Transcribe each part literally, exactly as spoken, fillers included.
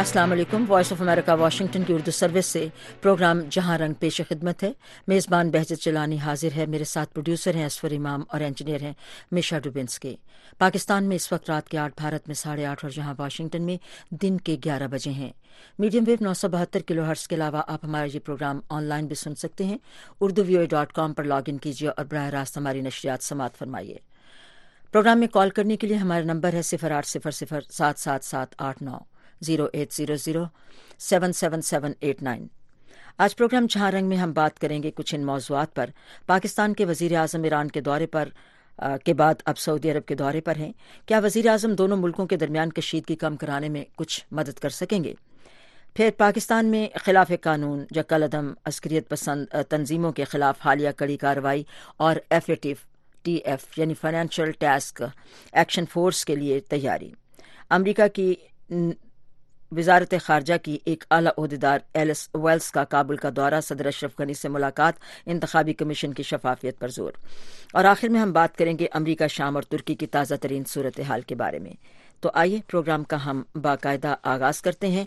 अस्सलाम वालेकुम। Voice of America Washington की उर्दू सर्विस से प्रोग्राम जहां रंग पेश खिदमत है। मेज़बान बहजत चलानी हाजिर है। मेरे साथ प्रोड्यूसर हैं असफर इमाम और इंजीनियर हैं मिशा डुबिन्स्की। पाकिस्तान में इस वक्त रात के आठ, भारत में साढ़े आठ और जहां वाशिंगटन में दिन के ग्यारह बजे हैं। मीडियम वेव नौ सौ बहत्तर किलो हर्ट्स के अलावा आप हमारा ये प्रोग्राम ऑनलाइन भी सुन सकते हैं। Urdu V O A dot com पर लॉग इन कीजिए और बराह रास्त हमारी नशरियात समात फरमाइए। प्रोग्राम में कॉल करने के लिए हमारा नंबर है सिफर आठ सिफर सिफर सात सात सात आठ नौ zero eight zero zero seven seven seven eight nine. आज प्रोग्राम जहां रंग में हम बात करेंगे कुछ इन मौज़ूआत पर। पाकिस्तान के वज़ीर आज़म ईरान के दौरे पर आ, के बाद अब सऊदी अरब के दौरे पर हैं। क्या वज़ीर आज़म दोनों मुल्कों के दरमियान कशीदगी कम कराने में कुछ मदद कर सकेंगे? फिर पाकिस्तान में खिलाफ कानून जक्कल-अदम अस्करियत पसंद तंजीमों के खिलाफ हालिया कड़ी कार्रवाई और F A T T F यानी फाइनेंशियल टास्क एक्शन फोर्स के लिए तैयारी। अमरीका की वजारत खारजा की एक आला ओहदेदार एलिस वेल्स का काबुल का दौरा, सदर अशरफ गनी से मुलाकात, इंतखाबी कमीशन की शफाफियत पर जोर। और आखिर में हम बात करेंगे अमरीका, शाम और तुर्की की ताज़ा तरीन सूरत हाल के बारे में। तो आइए प्रोग्राम का हम बाकायदा आगाज़ करते हैं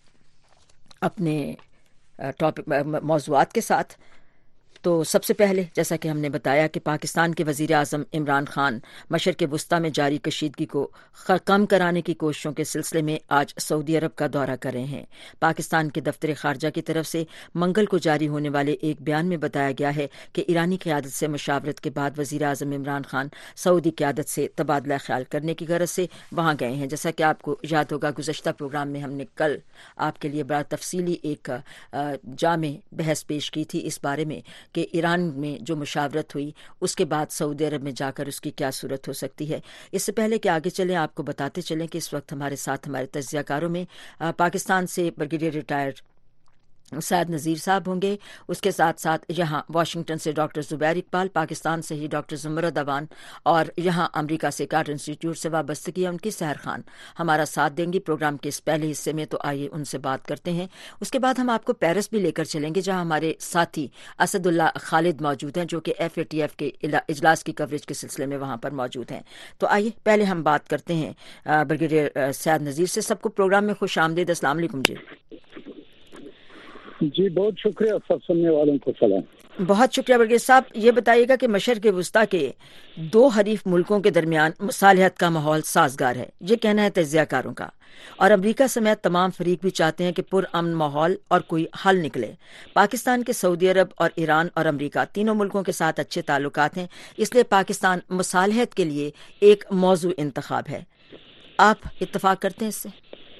अपने टॉपिक मौज़ूआत के साथ। तो सबसे पहले जैसा कि हमने बताया कि पाकिस्तान के वज़ीर आज़म इमरान खान मशरिक़ वुस्ता में जारी कशीदगी को कम कराने की कोशिशों के सिलसिले में आज सऊदी अरब का दौरा कर रहे हैं। पाकिस्तान के दफ्तर खारजा की तरफ से मंगल को जारी होने वाले एक बयान में बताया गया है कि ईरानी क़यादत से मशावरत के बाद वज़ीर आज़म इमरान खान सऊदी क़यादत से तबादला ख्याल करने की गरज से वहाँ गए हैं। जैसा कि आपको याद होगा, गुज़श्ता प्रोग्राम में हमने कल आपके लिए बड़ा तफसीली एक जामे बहस पेश की थी इस बारे में कि ईरान में जो मुशावरत हुई उसके बाद सऊदी अरब में जाकर उसकी क्या सूरत हो सकती है। इससे पहले कि आगे चलें, आपको बताते चलें कि इस वक्त हमारे साथ हमारे तज्ज़ियाकारों में पाकिस्तान से ब्रिगेडियर रिटायर्ड सैयद नज़ीर साहब होंगे। उसके साथ साथ यहाँ वाशिंगटन से डॉक्टर ज़ुबैर इकबाल, पाकिस्तान से ही डॉक्टर ज़ुमरद अवान और यहाँ अमेरिका से कार्टर इंस्टीट्यूट से वाबस्तगी है उनकी सहर खान हमारा साथ देंगी प्रोग्राम के इस पहले हिस्से में। तो आइए उनसे बात करते हैं। उसके बाद हम आपको पेरिस भी लेकर चलेंगे जहाँ हमारे साथी असदुल्ला खालिद मौजूद हैं जो कि एफ ए टी एफ के इजलास की कवरेज के सिलसिले में वहाँ पर मौजूद हैं। तो आइए पहले हम बात करते हैं ब्रिगेडियर सैयद नज़ीर से। सबको प्रोग्राम में खुश आमदीद। अस्सलाम वालेकुम जी। जी बहुत शुक्रिया, सब सुनने वालों को सलाम। बहुत शुक्रिया ब्रिगेडियर साहब। ये बताइएगा कि मशरिक़ वुस्ता के दो हरीफ मुल्कों के दरमियान मुसालहत का माहौल साजगार है, ये कहना है तज्ज़ियाकारों का, और अमरीका समेत तमाम फरीक भी चाहते हैं कि पुरअमन माहौल और कोई हल निकले। पाकिस्तान के सऊदी अरब और ईरान और अमरीका तीनों मुल्कों के साथ अच्छे ताल्लुकात हैं, इसलिए पाकिस्तान मुसालहत के लिए एक मौजू इंतखाब है। आप इत्तफाक करते हैं इससे?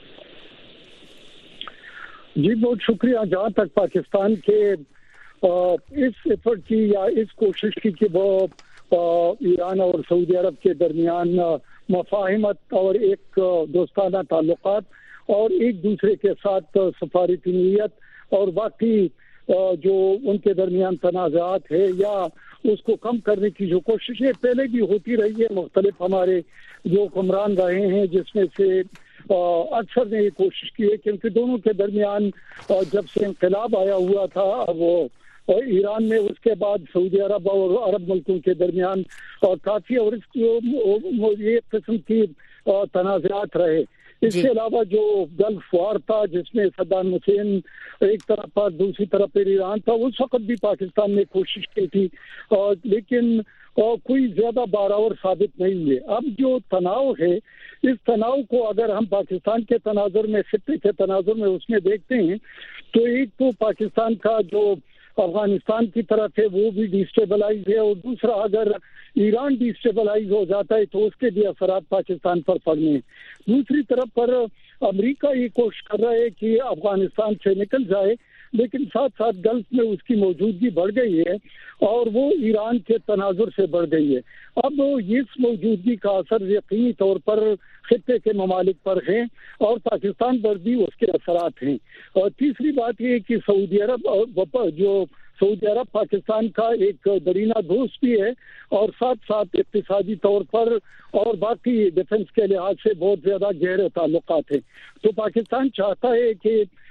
जी बहुत शुक्रिया। जहाँ तक पाकिस्तान के इस एफर्ट की या इस कोशिश की कि वो ईरान और सऊदी अरब के दरमियान मफाहिमत और एक दोस्ताना ताल्लुकात और एक दूसरे के साथ सफारती नीयत और बाकी जो उनके दरमियान तनाज़ात है या उसको कम करने की जो कोशिशें पहले भी होती रही है, मुख्तलिफ हमारे जो हुक्मरान रहे हैं जिसमें से अक्सर ने ये कोशिश की है, क्योंकि दोनों के दरमियान जब से इंकलाब आया हुआ था वो ईरान में, उसके बाद सऊदी अरब और अरब मुल्कों के दरमियान और काफ़ी और ये किस्म की तनाज़ात रहे। इसके अलावा जो गल्फ वार था जिसमें सद्दाम हुसैन एक तरफ पर दूसरी तरफ पर ईरान था, उस वक्त भी पाकिस्तान ने कोशिश की थी और लेकिन और कोई ज्यादा बारावर साबित नहीं हुए। अब जो तनाव है, इस तनाव को अगर हम पाकिस्तान के तनाजुर में खित्ते के तनाजुर में उसमें देखते हैं तो एक तो पाकिस्तान का जो अफगानिस्तान की तरफ है वो भी डिस्टेबलाइज है, और दूसरा अगर ईरान डिस्टेबलाइज हो जाता है तो उसके भी असरात पाकिस्तान पर पड़ने हैं। दूसरी तरफ पर अमेरिका ये कोशिश कर रहा है कि अफगानिस्तान से निकल जाए, लेकिन साथ साथ गल्फ में उसकी मौजूदगी बढ़ गई है और वो ईरान के तनाजुर से बढ़ गई है। अब इस मौजूदगी का असर यकीनी तौर पर खित्ते के ममालिक पर है और पाकिस्तान पर भी उसके असरात हैं। और तीसरी बात ये कि सऊदी अरब जो सऊदी अरब पाकिस्तान का एक दरीना दोस्त भी है और साथ साथ इक्तिसादी तौर पर और बाकी डिफेंस के लिहाज से बहुत ज्यादा गहरे ताल्लुकात हैं। तो पाकिस्तान चाहता है कि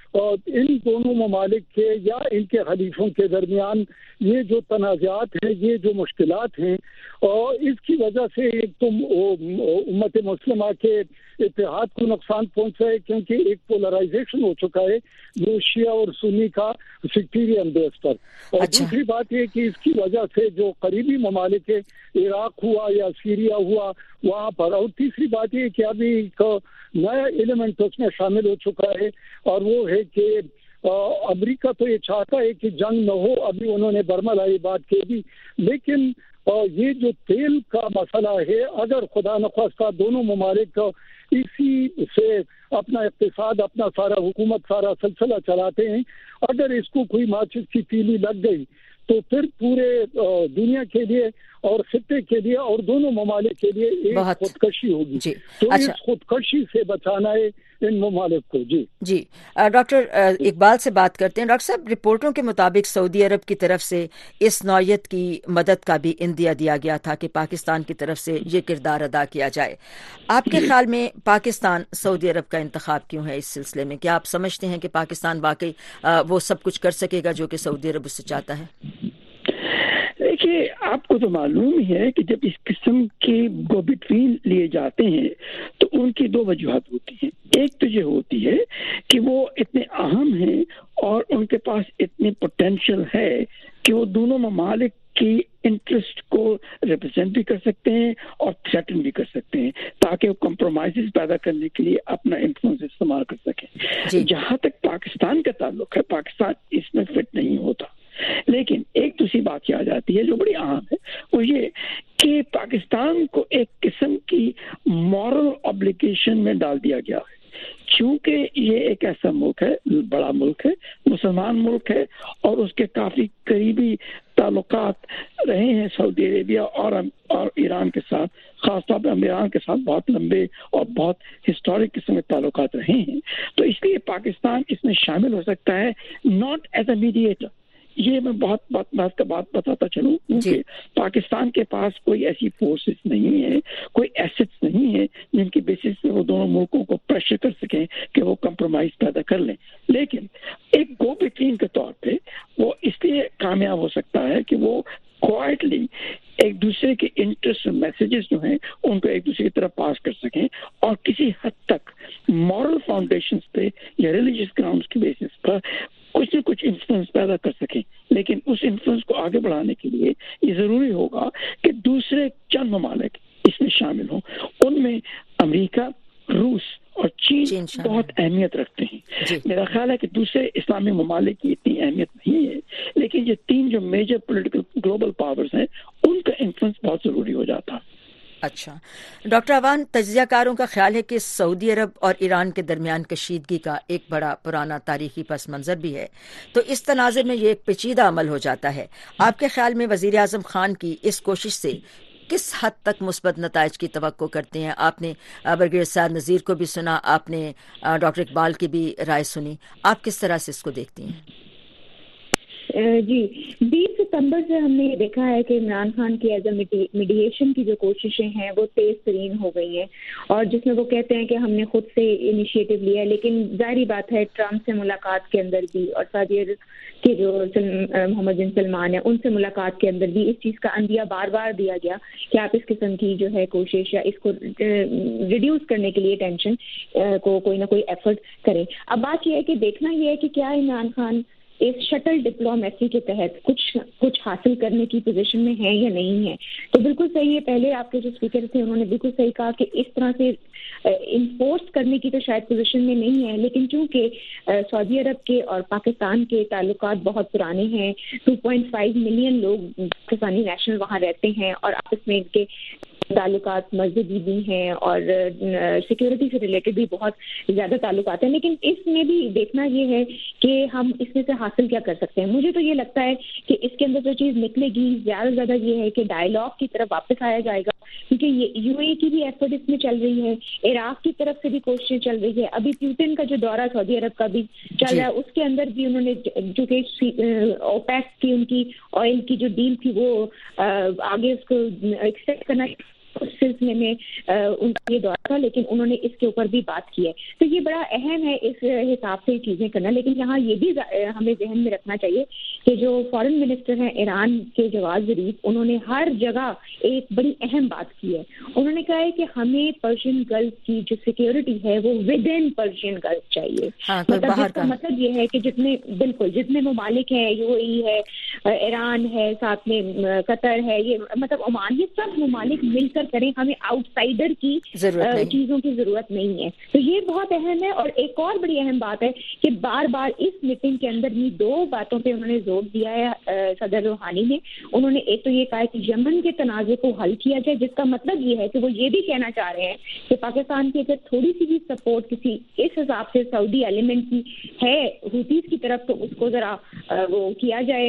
ان دونوں ممالک کے یا ان کے حلیفوں کے درمیان یہ جو تنازعات ہیں، یہ جو مشکلات ہیں، اور اس کی وجہ سے ایک تو امت مسلمہ کے اتحاد کو نقصان پہنچا ہے، کیونکہ ایک پولرائزیشن ہو چکا ہے جو شیعہ اور سنی کا سیکٹیرین بیس پر، اور اچھا. دوسری بات یہ کہ اس کی وجہ سے جو قریبی ممالک ہے، عراق ہوا یا سیریا ہوا وہاں پر، اور تیسری بات یہ کہ ابھی ایک نیا ایلیمنٹ اس میں شامل ہو چکا ہے، اور وہ ہے کہ امریکہ تو یہ چاہتا ہے کہ جنگ نہ ہو، ابھی انہوں نے برملا یہ بات کہہ دی، لیکن یہ جو تیل کا مسئلہ ہے، اگر خدا نخواستہ دونوں ممالک اسی سے اپنا اقتصاد، اپنا سارا حکومت، سارا سلسلہ چلاتے ہیں، اگر اس کو کوئی ماچس کی تیلی لگ گئی تو پھر پورے دنیا کے لیے اور خطے کے لیے اور دونوں ممالک کے لیے ایک خودکشی ہوگی. جی. تو اچھا. اس خودکشی سے بچانا ہے ان ممالک کو. جی جی ڈاکٹر اقبال سے بات کرتے ہیں. ڈاکٹر صاحب، رپورٹوں کے مطابق سعودی عرب کی طرف سے اس نوعیت کی مدد کا بھی اندیا دیا گیا تھا کہ پاکستان کی طرف سے یہ کردار ادا کیا جائے. آپ کے خیال میں پاکستان سعودی عرب کا انتخاب کیوں ہے اس سلسلے میں؟ کیا آپ سمجھتے ہیں کہ پاکستان واقعی وہ سب کچھ کر سکے گا جو کہ سعودی عرب اس سے چاہتا ہے؟ دیکھیے، آپ کو تو معلوم ہی ہے کہ جب اس قسم کے گو بٹوین لیے جاتے ہیں تو ان کی دو وجوہات ہوتی ہیں. ایک تو یہ ہوتی ہے کہ وہ اتنے اہم ہیں اور ان کے پاس اتنی پوٹینشیل ہے کہ وہ دونوں ممالک کی انٹرسٹ کو ریپرزینٹ بھی کر سکتے ہیں اور تھریٹن بھی کر سکتے ہیں، تاکہ وہ کمپرومائزز پیدا کرنے کے لیے اپنا انفلوئنس استعمال کر سکیں. جی. جہاں تک پاکستان کا تعلق ہے، پاکستان اس میں فٹ نہیں ہوتا. لیکن ایک دوسری بات یہ آ جاتی ہے جو بڑی اہم ہے، وہ یہ کہ پاکستان کو ایک قسم کی مورل obligation میں ڈال دیا گیا ہے، چونکہ یہ ایک ایسا ملک ہے، بڑا ملک ہے، مسلمان ملک ہے، اور اس کے کافی قریبی تعلقات رہے ہیں سعودی عربیہ اور اور ایران کے ساتھ، خاص طور پر ایران کے ساتھ بہت لمبے اور بہت ہسٹورک قسم کے تعلقات رہے ہیں. تو اس لیے پاکستان اس میں شامل ہو سکتا ہے، ناٹ ایز اے میڈیٹر. یہ میں بہت بات بات کا بات بتاتا چلوں کیونکہ پاکستان کے پاس کوئی ایسی فورسز نہیں ہے، کوئی ایسٹس نہیں ہے جن کی بیسس پہ وہ دونوں ملکوں کو پریشر کر سکیں کہ وہ کمپرومائز پیدا کر لیں. لیکن ایک گو بٹوین کے طور پہ وہ اس لیے کامیاب ہو سکتا ہے کہ وہ کوائٹلی ایک دوسرے کے انٹرسٹ میسیجز جو ہیں ان کو ایک دوسرے کی طرف پاس کر سکیں، اور کسی حد تک مورل فاؤنڈیشنز پہ یا ریلیجیس گراؤنڈز کی بیسس پر کچھ نہ کچھ انفلوئنس پیدا کر سکیں. لیکن اس انفلوئنس کو آگے بڑھانے کے لیے یہ ضروری ہوگا کہ دوسرے چند ممالک اس میں شامل ہوں. ان میں امریکہ، روس اور چین, چین بہت اہمیت رکھتے ہیں. جی. میرا خیال ہے کہ دوسرے اسلامی ممالک کی اتنی اہمیت نہیں ہے، لیکن یہ تین جو میجر پولیٹیکل گلوبل پاورز ہیں ان کا انفلوئنس بہت ضروری ہو جاتا ہے. اچھا ڈاکٹر اوان، تجزیہ کاروں کا خیال ہے کہ سعودی عرب اور ایران کے درمیان کشیدگی کا ایک بڑا پرانا تاریخی پس منظر بھی ہے، تو اس تناظر میں یہ ایک پیچیدہ عمل ہو جاتا ہے. آپ کے خیال میں وزیر اعظم خان کی اس کوشش سے کس حد تک مثبت نتائج کی توقع کرتے ہیں؟ آپ نے برگیڈیئر سعد نذیر کو بھی سنا، آپ نے ڈاکٹر اقبال کی بھی رائے سنی، آپ کس طرح سے اس کو دیکھتی ہیں؟ جی، بیس ستمبر سے ہم نے یہ دیکھا ہے کہ عمران خان کی ایز اے میڈیشن کی جو کوششیں ہیں وہ تیز ترین ہو گئی ہیں، اور جس میں وہ کہتے ہیں کہ ہم نے خود سے انیشیٹو لیا ہے. لیکن ظاہری بات ہے ٹرمپ سے ملاقات کے اندر بھی اور سعودی عرب کے جو محمد بن سلمان ہیں ان سے ملاقات کے اندر بھی اس چیز کا اندیا بار بار دیا گیا کہ آپ اس قسم کی جو ہے کوشش یا اس کو ریڈیوس کرنے کے لیے ٹینشن کو کوئی نہ کوئی ایفرٹ کریں. اب بات یہ ہے کہ دیکھنا یہ ہے کہ کیا عمران خان اس شٹل ڈپلومیسی کے تحت کچھ کچھ حاصل کرنے کی پوزیشن میں ہے یا نہیں ہے. تو بالکل صحیح ہے، پہلے آپ کے جو اسپیکر تھے انہوں نے بالکل صحیح کہا کہ اس طرح سے انفورس کرنے کی تو شاید پوزیشن میں نہیں ہے، لیکن چونکہ سعودی عرب کے اور پاکستان کے تعلقات بہت پرانے ہیں، ٹو پوائنٹ فائیو ملین لوگ پاکستانی نیشنل وہاں رہتے ہیں اور آپس میں ان کے تعلقات مذہبی بھی ہیں اور سیکیورٹی سے ریلیٹڈ بھی بہت زیادہ تعلقات ہیں. لیکن اس میں بھی دیکھنا یہ ہے کہ ہم اس میں سے حاصل کیا کر سکتے ہیں. مجھے تو یہ لگتا ہے کہ اس کے اندر جو چیز نکلے گی زیادہ سے زیادہ یہ ہے کہ ڈائیلاگ کی طرف واپس آیا جائے گا، کیونکہ یہ یو اے کی بھی ایفرٹ اس میں چل رہی ہے، عراق کی طرف سے بھی کوششیں چل رہی ہے. ابھی پیوٹن کا جو دورہ سعودی عرب کا بھی چل رہا ہے، اس کے اندر بھی انہوں نے جو کہ اوپیک کی ان کی آئل کی جو ڈیل تھی وہ آگے اس کو ایکسٹینڈ کرنا اس سلسلے میں ان کا یہ دور تھا، لیکن انہوں نے اس کے اوپر بھی بات کی ہے. تو یہ بڑا اہم ہے اس حساب سے چیزیں کرنا. لیکن یہاں یہ بھی ہمیں ذہن میں رکھنا چاہیے کہ جو فارن منسٹر ہیں ایران کے جواز ظریف، انہوں نے ہر جگہ ایک بڑی اہم بات کی ہے. انہوں نے کہا ہے کہ ہمیں پرشین گلف کی جو سیکیورٹی ہے وہ ود ان پرشین گلف چاہیے. مطلب جس کا مطلب یہ ہے کہ جتنے بالکل جتنے ممالک ہیں، یو اے ای ہے، ایران ہے، ساتھ میں قطر ہے، یہ مطلب عمان، یہ سب ممالک مل کر کریں. ہمیں آؤٹ سائڈر کی چیزوں کی ضرورت نہیں ہے. تو یہ بہت اہم ہے. اور ایک اور بڑی اہم بات ہے کہ بار بار اس میٹنگ کے اندر یہ دو باتوں پہ انہوں نے زور دیا ہے صدر روحانی نے. انہوں نے ایک تو یہ کہا کہ یمن کے تنازع کو حل کیا جائے، جس کا مطلب یہ ہے کہ وہ یہ بھی کہنا چاہ رہے ہیں کہ پاکستان کی اگر تھوڑی سی بھی سپورٹ کسی اس حساب سے سعودی ایلیمنٹ کی ہے حوثیز کی طرف، تو اس کو ذرا وہ کیا جائے،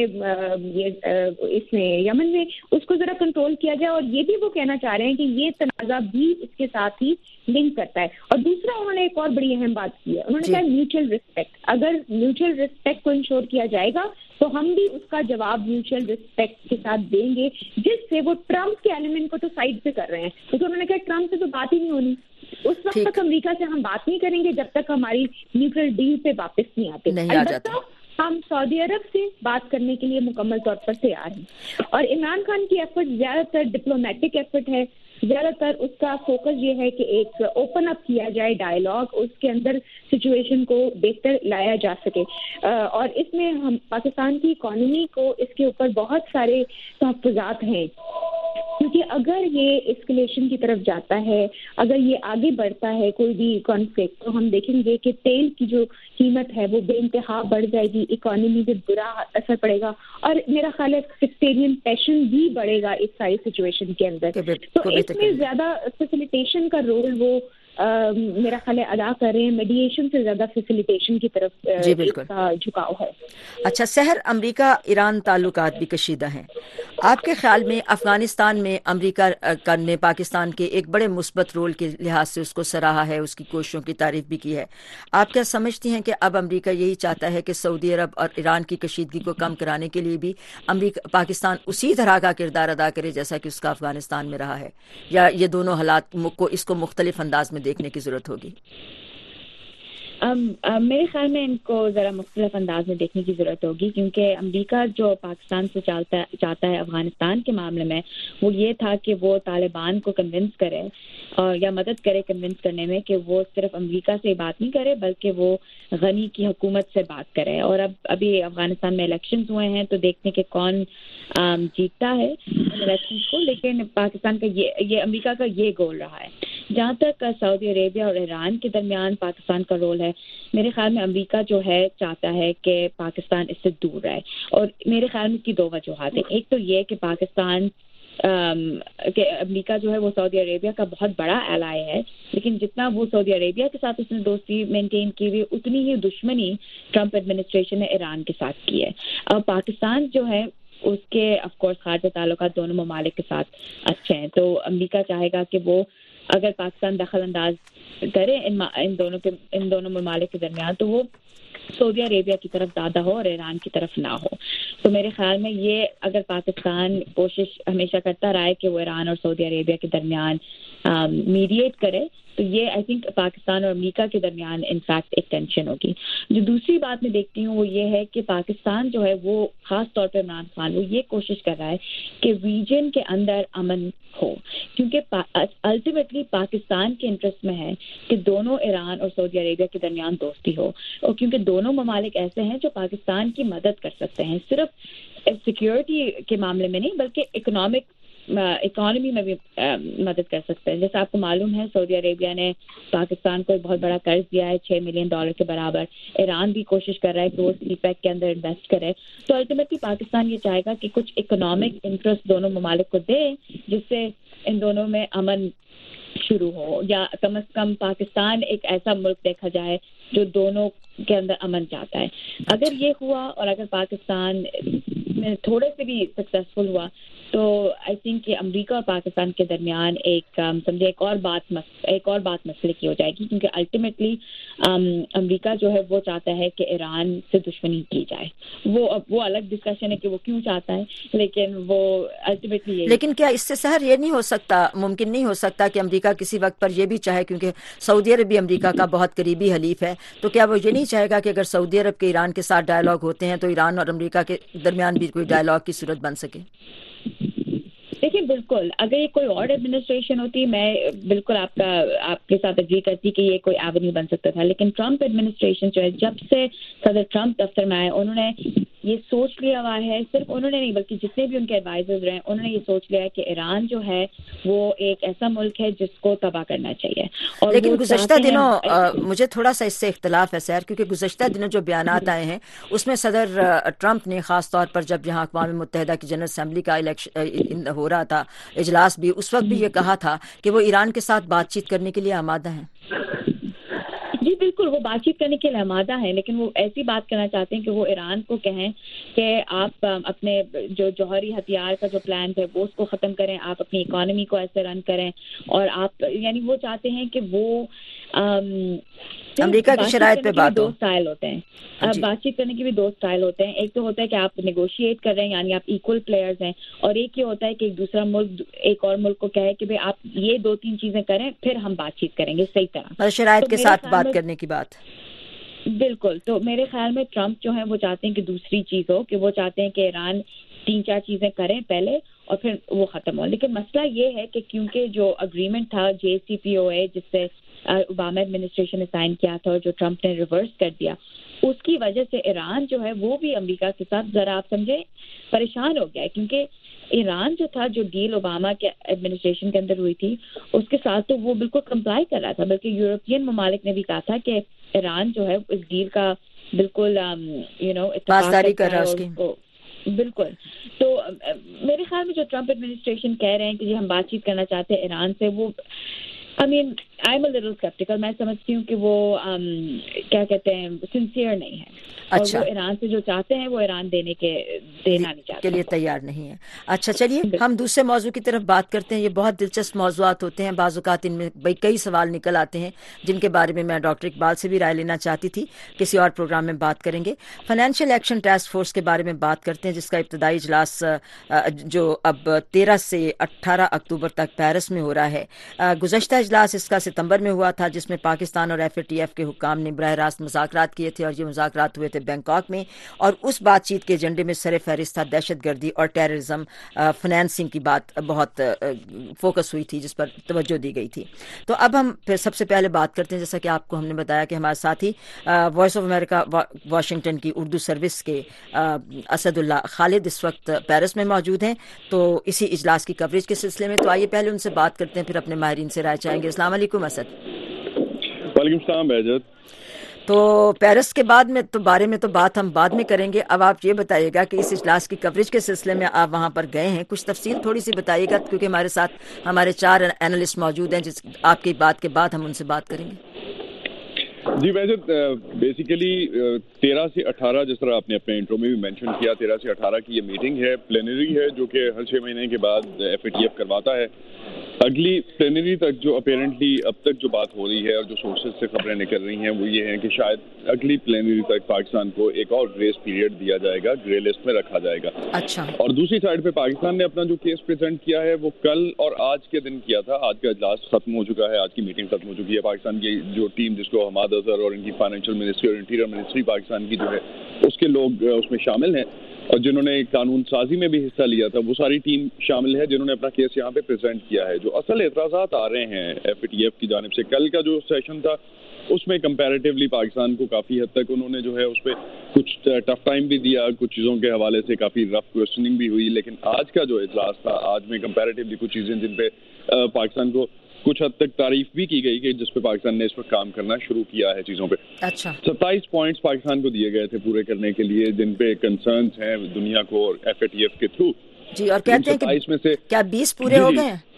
اس میں یمن میں اس کو ذرا کنٹرول کیا جائے. اور یہ بھی وہ کہنا چاہ رہے ہیں کہ یہ تنازع بھی اس کے ساتھ ہی لنک کرتا ہے. اور دوسرا انہوں نے ایک اور بڑی اہم بات کی ہے، انہوں نے کہا میوچل ریسپیکٹ. اگر میوچل ریسپیکٹ کو انشور کیا جائے گا تو ہم بھی اس کا جواب میوچل ریسپیکٹ کے ساتھ دیں گے، جس سے وہ ٹرمپ کے ایلیمنٹ کو تو سائڈ پہ کر رہے ہیں. تو انہوں نے کہا ٹرمپ سے تو بات ہی نہیں ہونی، اس وقت تک امریکہ سے ہم بات نہیں کریں گے جب تک ہماری نیوٹرل ڈیل پہ واپس نہیں آتے. البتہ ہم سعودی عرب سے بات کرنے کے لیے مکمل طور پر تیار ہیں. اور عمران خان کی ایفرٹ زیادہ تر ڈپلومیٹک ایفرٹ ہے. زیادہ تر اس کا فوکس یہ ہے کہ ایک اوپن اپ کیا جائے ڈائلاگ، اس کے اندر سچویشن کو بہتر لایا جا سکے. اور اس میں ہم پاکستان کی اکانومی کو اس کے اوپر بہت سارے تحفظات ہیں، کیونکہ اگر یہ اسکلیشن کی طرف جاتا ہے، اگر یہ آگے بڑھتا ہے کوئی بھی کانفلکٹ، تو ہم دیکھیں گے کہ تیل کی جو قیمت ہے وہ بے انتہا بڑھ جائے گی، اکانومی پہ برا اثر پڑے گا، اور میرا خیال ہے سیکٹیرین پیشن بھی بڑھے گا اس ساری سچویشن کے اندر. تو اس میں زیادہ فیسیلیٹیشن کا رول وہ میرا خیال ادا کر رہے ہیں، میڈیشن سے زیادہ فیسیلیٹیشن کی طرف اس کا جھکاؤ ہے. اچھا سحر، امریکہ ایران تعلقات بھی کشیدہ ہیں. آپ کے خیال میں افغانستان میں امریکہ نے پاکستان کے ایک بڑے مثبت رول کے لحاظ سے اس کو سراہا ہے، اس کی کوششوں کی تعریف بھی کی ہے. آپ کیا سمجھتی ہیں کہ اب امریکہ یہی چاہتا ہے کہ سعودی عرب اور ایران کی کشیدگی کو کم کرانے کے لیے بھی امریکہ پاکستان اسی طرح کا کردار ادا کرے جیسا کہ اس کا افغانستان میں رہا ہے، یا یہ دونوں حالات کو اس کو مختلف انداز میں دیکھنے کی ضرورت ہوگی؟ اب میرے خیال میں ان کو ذرا مختلف انداز میں دیکھنے کی ضرورت ہوگی، کیونکہ امریکہ جو پاکستان سے چالتا چاہتا ہے افغانستان کے معاملے میں، وہ یہ تھا کہ وہ طالبان کو کنونس کرے اور یا مدد کرے کنونس کرنے میں کہ وہ صرف امریکہ سے بات نہیں کرے بلکہ وہ غنی کی حکومت سے بات کرے. اور اب ابھی افغانستان میں الیکشنز ہوئے ہیں تو دیکھنے کے کون جیتتا ہے الیکشنز کو، لیکن پاکستان کا یہ یہ امریکہ کا یہ گول رہا ہے. جہاں تک سعودی عربیہ اور ایران کے درمیان پاکستان کا رول ہے، میرے خیال میں امریکہ جو ہے چاہتا ہے کہ پاکستان اس سے دور رہے، اور میرے خیال میں اس کی دو وجوہات ہیں. ایک تو یہ کہ پاکستان کہ امریکہ جو ہے وہ سعودی عربیہ کا بہت بڑا ایلائی ہے، لیکن جتنا وہ سعودی عربیہ کے ساتھ اس نے دوستی مینٹین کی ہوئی، اتنی ہی دشمنی ٹرمپ ایڈمنسٹریشن نے ایران کے ساتھ کی ہے. اب پاکستان جو ہے اس کے آف کورس خارجہ تعلقات دونوں ممالک کے ساتھ اچھے ہیں، تو امریکہ چاہے گا کہ وہ اگر پاکستان دخل انداز کرے ان ان دونوں کے ان دونوں ممالک کے درمیان تو وہ سعودی عربیہ کی طرف زیادہ ہو اور ایران کی طرف نہ ہو. تو میرے خیال میں یہ اگر پاکستان کوشش ہمیشہ کرتا رہا ہے کہ وہ ایران اور سعودی عربیہ کے درمیان میڈیٹ کرے، تو یہ آئی تھنک پاکستان اور امریکہ کے درمیان انفیکٹ ایک ٹینشن ہوگی. جو دوسری بات میں دیکھتی ہوں وہ یہ ہے کہ پاکستان جو ہے وہ خاص طور پہ عمران خان وہ یہ کوشش کر رہا ہے کہ ریجن کے اندر امن ہو، کیونکہ الٹیمیٹلی پاکستان کے انٹرسٹ میں ہے کہ دونوں ایران اور سعودی عربیہ کے درمیان دوستی ہو، اور کیونکہ دونوں ممالک ایسے ہیں جو پاکستان کی مدد کر سکتے ہیں، صرف سیکیورٹی کے معاملے میں نہیں بلکہ اکنامک اکانومی میں بھی مدد کر سکتے ہیں. جیسا آپ کو معلوم ہے سعودی عربیہ نے پاکستان کو ایک بہت بڑا قرض دیا ہے چھ ملین ڈالر کے برابر. ایران بھی کوشش کر رہا ہے کہ وہ سی پیک کے اندر انویسٹ کرے. تو الٹیمیٹلی پاکستان یہ چاہے گا کہ کچھ اکنامک انٹرسٹ دونوں ممالک کو دے جس سے ان دونوں میں امن شروع ہو، یا کم از کم پاکستان ایک ایسا ملک دیکھا جائے جو دونوں کے اندر امن چاہتا ہے. اگر یہ ہوا اور اگر پاکستان میں تھوڑے سے بھی سکسیسفل ہوا تو آئی تھنک کہ امریکہ اور پاکستان کے درمیان ایک سمجھے ایک اور بات ایک اور بات مسئلے کی ہو جائے گی, کیونکہ الٹیمیٹلی امریکہ جو ہے وہ چاہتا ہے کہ ایران سے دشمنی کی جائے. وہ وہ الگ ڈسکشن ہے کہ وہ کیوں چاہتا ہے, لیکن وہ الٹیمیٹلی. لیکن کیا اس سے سحر یہ نہیں ہو سکتا, ممکن نہیں ہو سکتا کہ امریکہ کسی وقت پر یہ بھی چاہے, کیونکہ سعودی عرب بھی امریکہ کا بہت قریبی حلیف ہے, تو کیا وہ یہ نہیں چاہے گا کہ اگر سعودی عرب کے ایران کے ساتھ ڈائلاگ ہوتے ہیں تو ایران اور امریکہ کے درمیان بھی کوئی ڈائلاگ کی صورت بن سکے؟ دیکھیں بالکل, اگر یہ کوئی اور ایڈمنسٹریشن ہوتی میں بالکل آپ کا آپ کے ساتھ اگری کرتی کہ یہ کوئی ایونیو بن سکتا تھا, لیکن ٹرمپ ایڈمنسٹریشن جو ہے جب سے صدر ٹرمپ دفتر میں آئے انہوں نے یہ سوچ لیا ہوا ہے, صرف انہوں نے نہیں بلکہ جتنے بھی ان کے ایڈوائزرز رہے انہوں نے یہ سوچ لیا ہے کہ ایران جو ہے وہ ایک ایسا ملک ہے جس کو تباہ کرنا چاہیے. اور لیکن گزشتہ دنوں مجھے تھوڑا سا اس سے اختلاف ہے سیر, کیونکہ گزشتہ دنوں جو بیانات آئے ہیں اس میں صدر ٹرمپ نے خاص طور پر جب یہاں اقوام متحدہ کی جنرل اسمبلی کا الیکشن ہو رہا تھا اجلاس بھی, اس وقت بھی یہ کہا تھا کہ وہ ایران کے ساتھ بات چیت کرنے کے لیے آمادہ ہیں. جی بالکل, وہ بات چیت کرنے کے لیے آمادہ ہیں, لیکن وہ ایسی بات کرنا چاہتے ہیں کہ وہ ایران کو کہیں کہ آپ اپنے جو جوہری ہتھیار کا جو پلان ہے وہ اس کو ختم کریں, آپ اپنی اکانومی کو ایسے رن کریں, اور آپ یعنی وہ چاہتے ہیں کہ وہ امریکہ کی شرائط پہ بات دو اسٹائل ہوتے ہیں. بات چیت کرنے کے بھی دو اسٹائل ہوتے ہیں, ایک تو ہوتا ہے کہ آپ نیگوشیٹ کر رہے ہیں یعنی آپ ایکول پلیئرز ہیں, اور ایک یہ ہوتا ہے کہ ایک دوسرا ملک ایک اور ملک کو کہے کہ بھئی آپ یہ دو تین چیزیں کریں پھر ہم بات چیت کریں گے صحیح طرح, شرائط کے ساتھ بات کرنے کی بات. بالکل, تو میرے خیال میں ٹرمپ جو ہے وہ چاہتے ہیں کہ دوسری چیز ہو, کہ وہ چاہتے ہیں کہ ایران تین چار چیزیں کریں پہلے اور پھر وہ ختم ہو. لیکن مسئلہ یہ ہے کہ کیونکہ جو اگریمنٹ تھا جے سی پی او اے جس سے اوباما ایڈمنسٹریشن نے سائن کیا تھا اور جو ٹرمپ نے ریورس کر دیا, اس کی وجہ سے ایران جو ہے وہ بھی امریکہ کے ساتھ ذرا آپ سمجھے پریشان ہو گیا ہے, کیونکہ ایران جو تھا جو ڈیل اوباما کے ایڈمنسٹریشن کے اندر ہوئی تھی اس کے ساتھ تو وہ بالکل کمپلائی کر رہا تھا, بلکہ یورپین ممالک نے بھی کہا تھا کہ ایران جو ہے اس ڈیل کا بالکل یو نو پاسداری کر رہا ہے اس کی. بالکل, تو میرے خیال میں جو ٹرمپ ایڈمنسٹریشن کہہ رہے ہیں کہ جی ہم بات چیت کرنا چاہتے ہیں ایران سے, وہ I mean I am a little sceptical, میں سمجھتی ہوں کہ وہ کیا کہتے ہیں سنسیئر نہیں ہے, اور وہ ایران سے جو چاہتے ہیں وہ ایران دینے کے دینا نہیں چاہتے کے لیے تیار نہیں ہے. اچھا چلیے ہم دوسرے موضوع کی طرف بات کرتے ہیں. یہ بہت دلچسپ موضوعات ہوتے ہیں, بعض اوقات ان میں بھئی کئی سوال نکل آتے ہیں جن کے بارے میں میں ڈاکٹر اقبال سے بھی رائے لینا چاہتی تھی, کسی اور پروگرام میں بات کریں گے. فائنینشیل ایکشن ٹاسک فورس کے بارے میں بات کرتے ہیں جس کا ابتدائی اجلاس جو اب تیرہ سے اٹھارہ اکتوبر تک پیرس میں ہو رہا ہے. گزشتہ اجلاس اس کا ستمبر میں ہوا تھا جس میں پاکستان اور ایف اے ٹی ایف کے حکام نے براہ راست مذاکرات کیے تھے, اور یہ مذاکرات ہوئے تھے بینکاک میں, اور اس بات چیت کے ایجنڈے میں سر فہرست تھا دہشت گردی اور ٹیررزم فنانسنگ کی بات بہت فوکس ہوئی تھی, جس پر توجہ دی گئی تھی. تو اب ہم پھر سب سے پہلے بات کرتے ہیں, جیسا کہ آپ کو ہم نے بتایا کہ ہمارے ساتھی وائس آف امریکہ واشنگٹن کی اردو سروس کے اسد اللہ خالد اس وقت پیرس میں موجود ہیں, تو اسی اجلاس کی کوریج کے سلسلے میں. تو آئیے پہلے ان سے بات کرتے ہیں, پھر اپنے ماہرین سے رائے چاہیں گے. السلام علیکم اسد. وعلیکم السلام بہجت. تو پیرس کے بعد میں تو بارے میں تو بات ہم بعد میں کریں گے. اب آپ یہ بتائیے گا کہ اس اجلاس کی کوریج کے سلسلے میں آپ وہاں پر گئے ہیں, کچھ تفصیل تھوڑی سی بتائیے گا, کیونکہ ہمارے ساتھ ہمارے چار اینالسٹ موجود ہیں جس آپ کی بات کے بعد ہم ان سے بات کریں گے. جی بہجت, بیسیکلی تیرہ سے اٹھارہ جس طرح آپ نے اپنے انٹرو میں بھی مینشن کیا, تیرہ سے اٹھارہ کی یہ میٹنگ ہے, پلینری ہے, جو کہ ہر چھ مہینے کے بعد ایف اے ٹی ایف کرواتا ہے. اگلی پلینری تک جو اپیرنٹلی اب تک جو بات ہو رہی ہے اور جو سورسز سے خبریں نکل رہی ہیں وہ یہ ہیں کہ شاید اگلی پلینری تک پاکستان کو ایک اور گریس پیریڈ دیا جائے گا, گرے لسٹ میں رکھا جائے گا. اچھا. اور دوسری سائڈ پہ پاکستان نے اپنا جو کیس پریزنٹ کیا ہے وہ کل اور آج کے دن کیا تھا. آج کا اجلاس ختم ہو چکا ہے, آج کی میٹنگ ختم ہو چکی ہے. پاکستان کی جو ٹیم جس کو حماد اظہر اور ان کی فائنینشیل منسٹری اور انٹیریئر منسٹری پاکستان کی جو ہے اس کے لوگ اس میں شامل ہیں, اور جنہوں نے قانون سازی میں بھی حصہ لیا تھا وہ ساری ٹیم شامل ہے جنہوں نے اپنا کیس یہاں پہ پریزنٹ کیا ہے. جو اصل اعتراضات آ رہے ہیں ایف اے ٹی ایف کی جانب سے, کل کا جو سیشن تھا اس میں کمپیریٹیولی پاکستان کو کافی حد تک انہوں نے جو ہے اس پہ کچھ ٹف ٹائم بھی دیا, کچھ چیزوں کے حوالے سے کافی رف کوشچننگ بھی ہوئی. لیکن آج کا جو اجلاس تھا, آج میں کمپیریٹیولی کچھ چیزیں جن پہ پاکستان کو کچھ حد تک تعریف بھی کی گئی کہ جس پہ پاکستان نے اس پر کام کرنا شروع کیا ہے چیزوں پہ. اچھا. ستائیس پوائنٹس پاکستان کو دیے گئے تھے پورے کرنے کے لیے جن پہ کنسرنز ہیں دنیا کو اور ایف اے ٹی ایف کے تھرو. جی, اور کہتے ہیں کہ میں سے کیا بیس پورے ہو گئے ہیں؟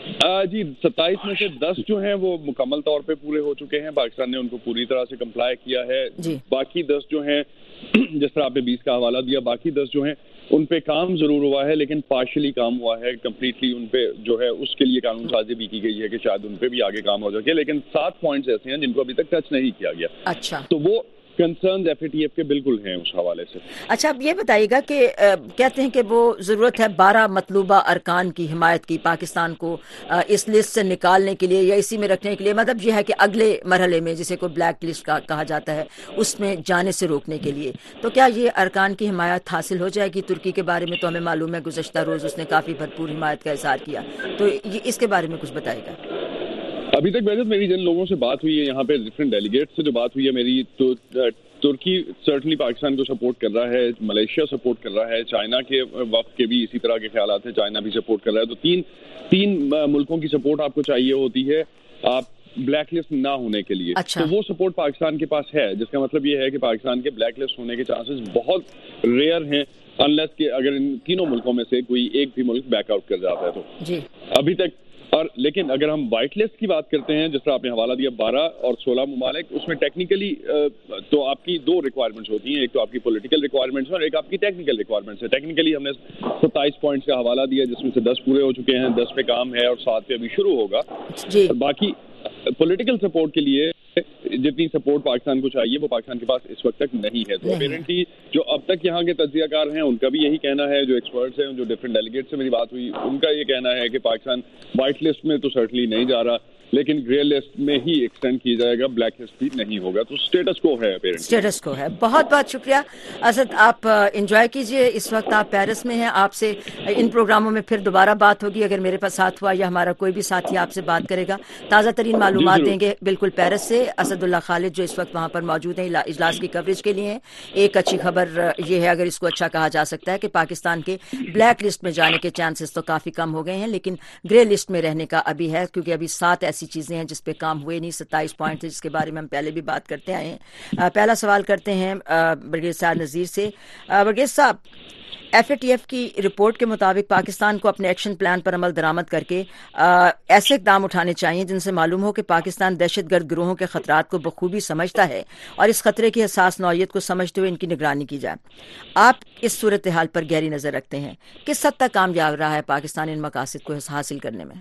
جی ستائیس میں سے دس جو ہیں وہ مکمل طور پہ پورے ہو چکے ہیں، پاکستان نے ان کو پوری طرح سے کمپلائی کیا ہے. باقی دس جو ہیں جس طرح آپ نے بیس کا حوالہ دیا، باقی دس جو ہیں ان پہ کام ضرور ہوا ہے لیکن پارشلی کام ہوا ہے، کمپلیٹلی ان پہ جو ہے اس کے لیے قانون سازی بھی کی گئی ہے کہ شاید ان پہ بھی آگے کام ہو سکے، لیکن سات پوائنٹس ایسے ہیں جن کو ابھی تک ٹچ نہیں کیا گیا. اچھا، تو وہ concerns F A T F کے بالکل ہیں اس حوالے سے. اچھا، اب یہ بتائیے گا کہ کہتے ہیں کہ وہ ضرورت ہے بارہ مطلوبہ ارکان کی حمایت کی پاکستان کو اس لسٹ سے نکالنے کے لیے یا اسی میں رکھنے کے لیے، مطلب یہ ہے کہ اگلے مرحلے میں جسے کوئی بلیک لسٹ کا کہا جاتا ہے اس میں جانے سے روکنے کے لیے. تو کیا یہ ارکان کی حمایت حاصل ہو جائے گی؟ ترکی کے بارے میں تو ہمیں معلوم ہے گزشتہ روز اس نے کافی بھرپور حمایت کا اظہار کیا، تو اس کے بارے میں کچھ بتائیے گا. ابھی تک بہت میری جن لوگوں سے بات ہوئی ہے یہاں پہ ڈفرینٹ ڈیلیگیٹ سے جو بات ہوئی ہے میری، تو ترکی سرٹنلی پاکستان کو سپورٹ کر رہا ہے، ملیشیا سپورٹ کر رہا ہے، چائنا کے وقت کے بھی اسی طرح کے خیالات ہیں، چائنا بھی سپورٹ کر رہا ہے. تو تین تین ملکوں کی سپورٹ آپ کو چاہیے ہوتی ہے آپ بلیک لسٹ نہ ہونے کے لیے. اچھا. تو وہ سپورٹ پاکستان کے پاس ہے، جس کا مطلب یہ ہے کہ پاکستان کے بلیک لسٹ ہونے کے چانسز بہت ریئر ہیں انلیس کہ اگر ان تینوں ملکوں میں سے کوئی ایک بھی ملک بیک آؤٹ کر جاتا ہے تو. جی ابھی تک اور لیکن اگر ہم وائٹ لسٹ کی بات کرتے ہیں جس طرح آپ نے حوالہ دیا بارہ اور سولہ ممالک، اس میں ٹیکنیکلی تو آپ کی دو ریکوائرمنٹس ہوتی ہیں، ایک تو آپ کی پولیٹیکل ریکوائرمنٹس اور ایک آپ کی ٹیکنیکل ریکوائرمنٹس ہے. ٹیکنیکلی ہم نے ستائیس پوائنٹس کا حوالہ دیا جس میں سے دس پورے ہو چکے ہیں، دس پہ کام ہے اور سات پہ ابھی شروع ہوگا. جی. باقی پولیٹیکل سپورٹ کے لیے جتنی سپورٹ پاکستان کو چاہیے وہ پاکستان کے پاس اس وقت تک نہیں ہے. تو اپیرنٹلی جو اب تک یہاں کے تجزیہ کار ہیں ان کا بھی یہی کہنا ہے، جو ایکسپرٹس ہیں، جو ڈفرینٹ ڈیلیگیٹ سے میری بات ہوئی ان کا یہ کہنا ہے کہ پاکستان وائٹ لسٹ میں تو سرٹنلی نہیں جا رہا لیکن گرے لسٹ میں ہی ایکسٹینڈ کی جائے گا، بلیک لسٹ بھی نہیں ہوگا. تو اسٹیٹس کو ہے اپیرنٹلی. اسٹیٹس کو ہے. بہت بہت شکریہ اسد، آپ انجوائے کیجئے. اس وقت آپ پیرس میں ہیں، آپ سے ان پروگراموں میں پھر دوبارہ بات ہوگی اگر میرے پاس ساتھ ہوا یا ہمارا کوئی بھی ساتھی آپ سے بات کرے گا. تازہ ترین معلومات دیں گے بالکل پیرس سے اسد اللہ خالد جو اس وقت وہاں پر موجود ہیں اجلاس کی کوریج کے لیے. ایک اچھی خبر یہ ہے، اگر اس کو اچھا کہا جا سکتا ہے، کہ پاکستان کے بلیک لسٹ میں جانے کے چانسز تو کافی کم ہو گئے ہیں لیکن گرے لسٹ میں رہنے کا ابھی ہے، کیونکہ ابھی سات ایسی چیزیں ہیں جس پہ کام ہوئے نہیں. ستائیس پوائنٹ جس کے بارے میں ہم پہلے بھی بات کرتے آئے ہیں. پہلا سوال کرتے ہیں برگیز صاحب نذیر سے. برگیز صاحب، ایف اے ٹی ایف کی رپورٹ کے مطابق پاکستان کو اپنے ایکشن پلان پر عمل درآمد کر کے ایسے اقدام اٹھانے چاہیے جن سے معلوم ہو کہ پاکستان دہشت گرد گروہوں کے خطرات کو بخوبی سمجھتا ہے اور اس خطرے کی حساس نوعیت کو سمجھتے ہوئے ان کی نگرانی کی جائے. آپ اس صورتحال پر گہری نظر رکھتے ہیں، کس حد تک کامیاب رہا ہے پاکستان ان مقاصد کو حاصل کرنے میں؟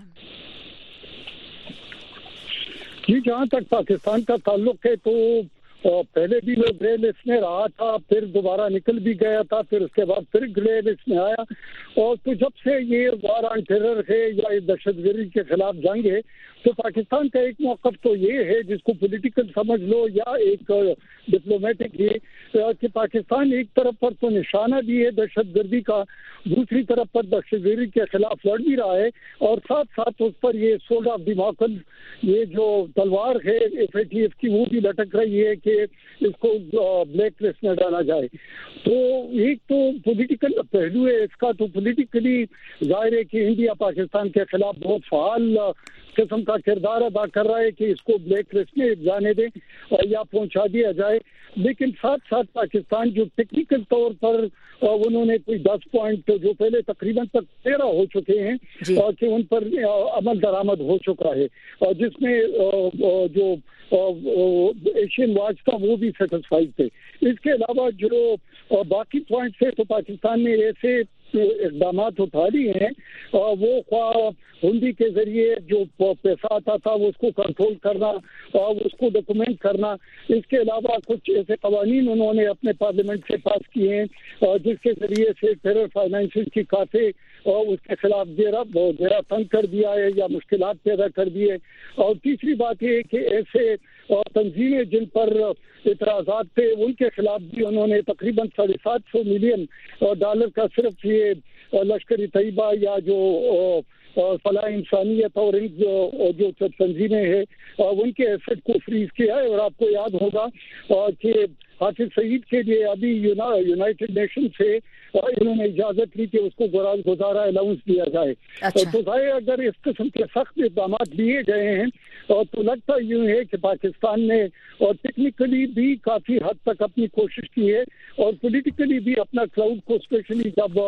جی، جہاں تک پاکستان کا تعلق ہے تو پہلے بھی وہ گرے لسٹ میں رہا تھا، پھر دوبارہ نکل بھی گیا تھا، پھر اس کے بعد پھر گرے لسٹ میں آیا. اور تو جب سے یہ وار آن ٹیرر ہے یا دہشت گردی کے خلاف جنگ ہے تو پاکستان کا ایک موقف تو یہ ہے جس کو پولیٹیکل سمجھ لو یا ایک ڈپلومیٹک ہے کہ پاکستان ایک طرف پر تو نشانہ بھی ہے دہشت گردی کا، دوسری طرف پر دہشت گردی کے خلاف لڑ بھی رہا ہے، اور ساتھ ساتھ اس پر یہ سوڈ آف دماغل یہ جو تلوار ہے ایف اے ٹی ایف کی وہ بھی لٹک رہی ہے کہ اس کو بلیک لسٹ میں ڈالا جائے. تو ایک تو پولیٹیکل پہلو ہے اس کا، تو پولیٹیکلی ظاہر ہے کہ انڈیا پاکستان کے خلاف بہت فعال قسم کا کردار ادا کر رہا ہے کہ اس کو بلیک لسٹ میں جانے دیں یا پہنچا دیا جائے. لیکن ساتھ ساتھ پاکستان جو ٹیکنیکل طور پر انہوں نے کوئی دس پوائنٹ جو پہلے تقریباً تک تیرہ ہو چکے ہیں اور کہ ان پر عمل درآمد ہو چکا ہے، اور جس میں جو ایشین واچ تھا وہ بھی سیٹسفائیڈ تھے. اس کے علاوہ جو باقی پوائنٹس ہے تو پاکستان نے ایسے اقدامات اٹھا لیے ہیں، وہ خواہ ہندی کے ذریعے جو پیسہ آتا تھا وہ اس کو کنٹرول کرنا اور اس کو ڈاکومنٹ کرنا. اس کے علاوہ کچھ ایسے قوانین انہوں نے اپنے پارلیمنٹ سے پاس کیے ہیں جس کے ذریعے سے ٹیرر فائنینسز کی کھاتے اور اس کے خلاف زیرہ زیرہ تنگ کر دیا ہے یا مشکلات پیدا کر دیے. اور تیسری بات یہ ہے کہ ایسے تنظیمیں جن پر اعتراضات تھے ان کے خلاف بھی انہوں نے تقریباً ساڑھے سات سو ملین ڈالر کا صرف یہ لشکری طیبہ یا جو فلاح انسانیت اور ان جو تنظیمیں ہیں ان کے ایسٹ کو فریز کیا ہے. اور آپ کو یاد ہوگا کہ حافظ سعید کے لیے ابھی یونائٹڈ نیشن سے انہوں نے اجازت لی کہ اس کو گزارا الاؤنس دیا جائے. تو ظاہر اگر اس قسم کے سخت اقدامات لیے گئے ہیں تو لگتا یوں ہے کہ پاکستان نے اور ٹیکنیکلی بھی کافی حد تک اپنی کوشش کی ہے اور پولیٹیکلی بھی اپنا کراؤڈ کو، اسپیشلی جب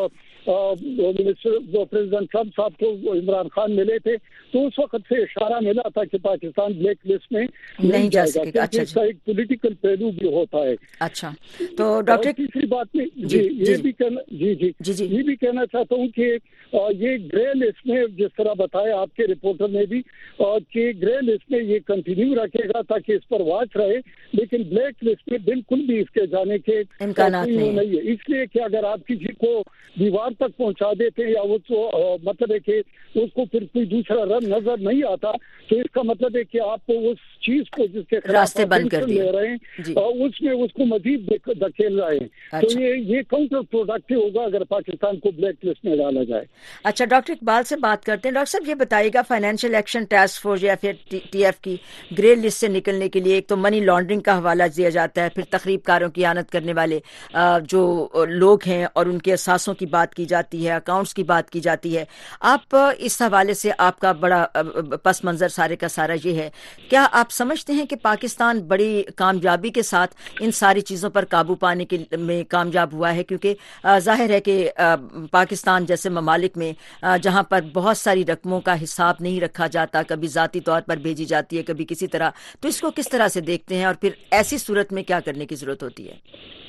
منسٹر پریزیڈنٹ ٹرمپ صاحب کو عمران خان ملے تھے تو اس وقت سے اشارہ ملا تھا کہ پاکستان بلیک لسٹ میں نہیں جائے گا کیونکہ اس کا ایک پولیٹیکل پہلو بھی ہوتا ہے. اچھا تو ڈاکٹر تیسری بات میں جی یہ بھی کہنا جی جی یہ بھی کہنا چاہتا ہوں کہ یہ گرے لسٹ میں جس طرح بتایا آپ کے رپورٹر نے بھی کہ گرے لسٹ میں یہ کنٹینیو رکھے گا تاکہ اس پر واچ رہے، لیکن بلیک لسٹ میں بالکل بھی اس کے جانے کے امکانات نہیں ہے. اس لیے کہ اگر آپ کسی کو دیوار تک پہنچا دیتے ہیں یا وہ تو مطلب ہے کہ اس کو پھر کوئی دوسرا رنگ نظر نہیں آتا تو اس کا مطلب ہے کہ آپ کو اس چیز کو جس کے راستے بند کر لے رہے ہیں اور اس میں اس کو مزید دھکیل رہے ہیں. تو یہ یہ کاؤنٹر پروڈکٹیو ہوگا اگر پاکستان کو بلیک لسٹ میں ڈالا جائے. اچھا ڈاکٹر اقبال سے بات کرتے ہیں. ڈاکٹر صاحب یہ بتائیے گا فائنینشیل ایکشن ٹاسک فورس یا پھر ٹی ایف کی گرے لسٹ سے نکلنے کے لیے ایک تو منی لانڈرنگ کا حوالہ دیا جاتا ہے، پھر تقریب کاروں کی اعانت کرنے والے جو لوگ ہیں اور ان کے اثاثوں کی بات کی جاتی ہے، اکاؤنٹس کی بات کی جاتی ہے. آپ اس حوالے سے آپ کا بڑا پس منظر سارے کا سارا یہ ہے، کیا آپ سمجھتے ہیں کہ پاکستان بڑی کامیابی کے ساتھ ان ساری چیزوں پر قابو پانے کے میں کامیاب ہوا ہے؟ کیونکہ ظاہر ہے کہ پاکستان جیسے ممالک میں جہاں پر بہت ساری رقموں کا حساب نہیں رکھا جاتا، کبھی ذاتی طور پر بھیجی جاتی ہے، کبھی کسی طرح، تو اس کو کس طرح سے دیکھتے ہیں اور پھر ایسی صورت میں کیا کرنے کی ضرورت ہوتی ہے؟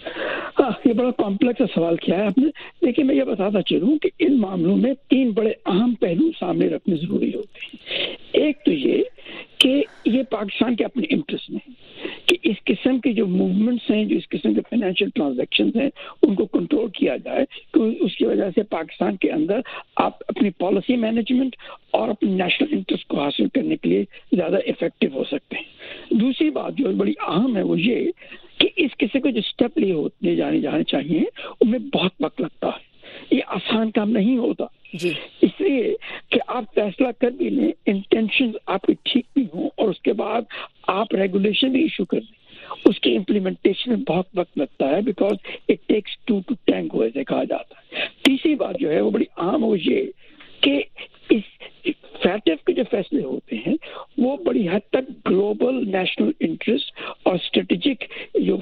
ہاں یہ بڑا کمپلیکس سوال کیا ہے آپ نے. لیکن میں یہ بتاتا چلوں کہ ان معاملوں میں تین بڑے اہم پہلو سامنے رکھنے ضروری ہوتے ہیں. ایک تو یہ کہ یہ پاکستان کے اپنے انٹرسٹ میں کہ اس قسم کے جو موومنٹس ہیں، جو اس قسم کے فائنینشیل ٹرانزیکشنز ہیں، ان کو کنٹرول کیا جائے، کیونکہ اس کی وجہ سے پاکستان کے اندر آپ اپنی پالیسی مینجمنٹ اور اپنے نیشنل انٹرسٹ کو حاصل کرنے کے لیے زیادہ افیکٹو ہو سکتے ہیں. دوسری بات جو بڑی اہم ہے وہ یہ کہ اس قسم کے جو اسٹیپ لیے ہوتے جانے جانے چاہیے ان میں بہت وقت لگتا ہے. یہ آسان کام نہیں ہوتا جی، اس لیے کہ آپ فیصلہ کر بھی لیں، انٹینشن آپ کی ٹھیک بھی ہوں، اور اس کے بعد آپ ریگولیشن بھی ایشو کر دیں، اس کی امپلیمنٹیشن میں بہت وقت لگتا ہے، because it takes two to tango ایسے کہا جاتا ہے. تیسری بات جو ہے وہ بڑی عام ہو یہ کہ اس فیٹف کے جو فیصلے ہوتے ہیں وہ بڑی حد تک گلوبل نیشنل انٹرسٹ اور اسٹریٹجک جو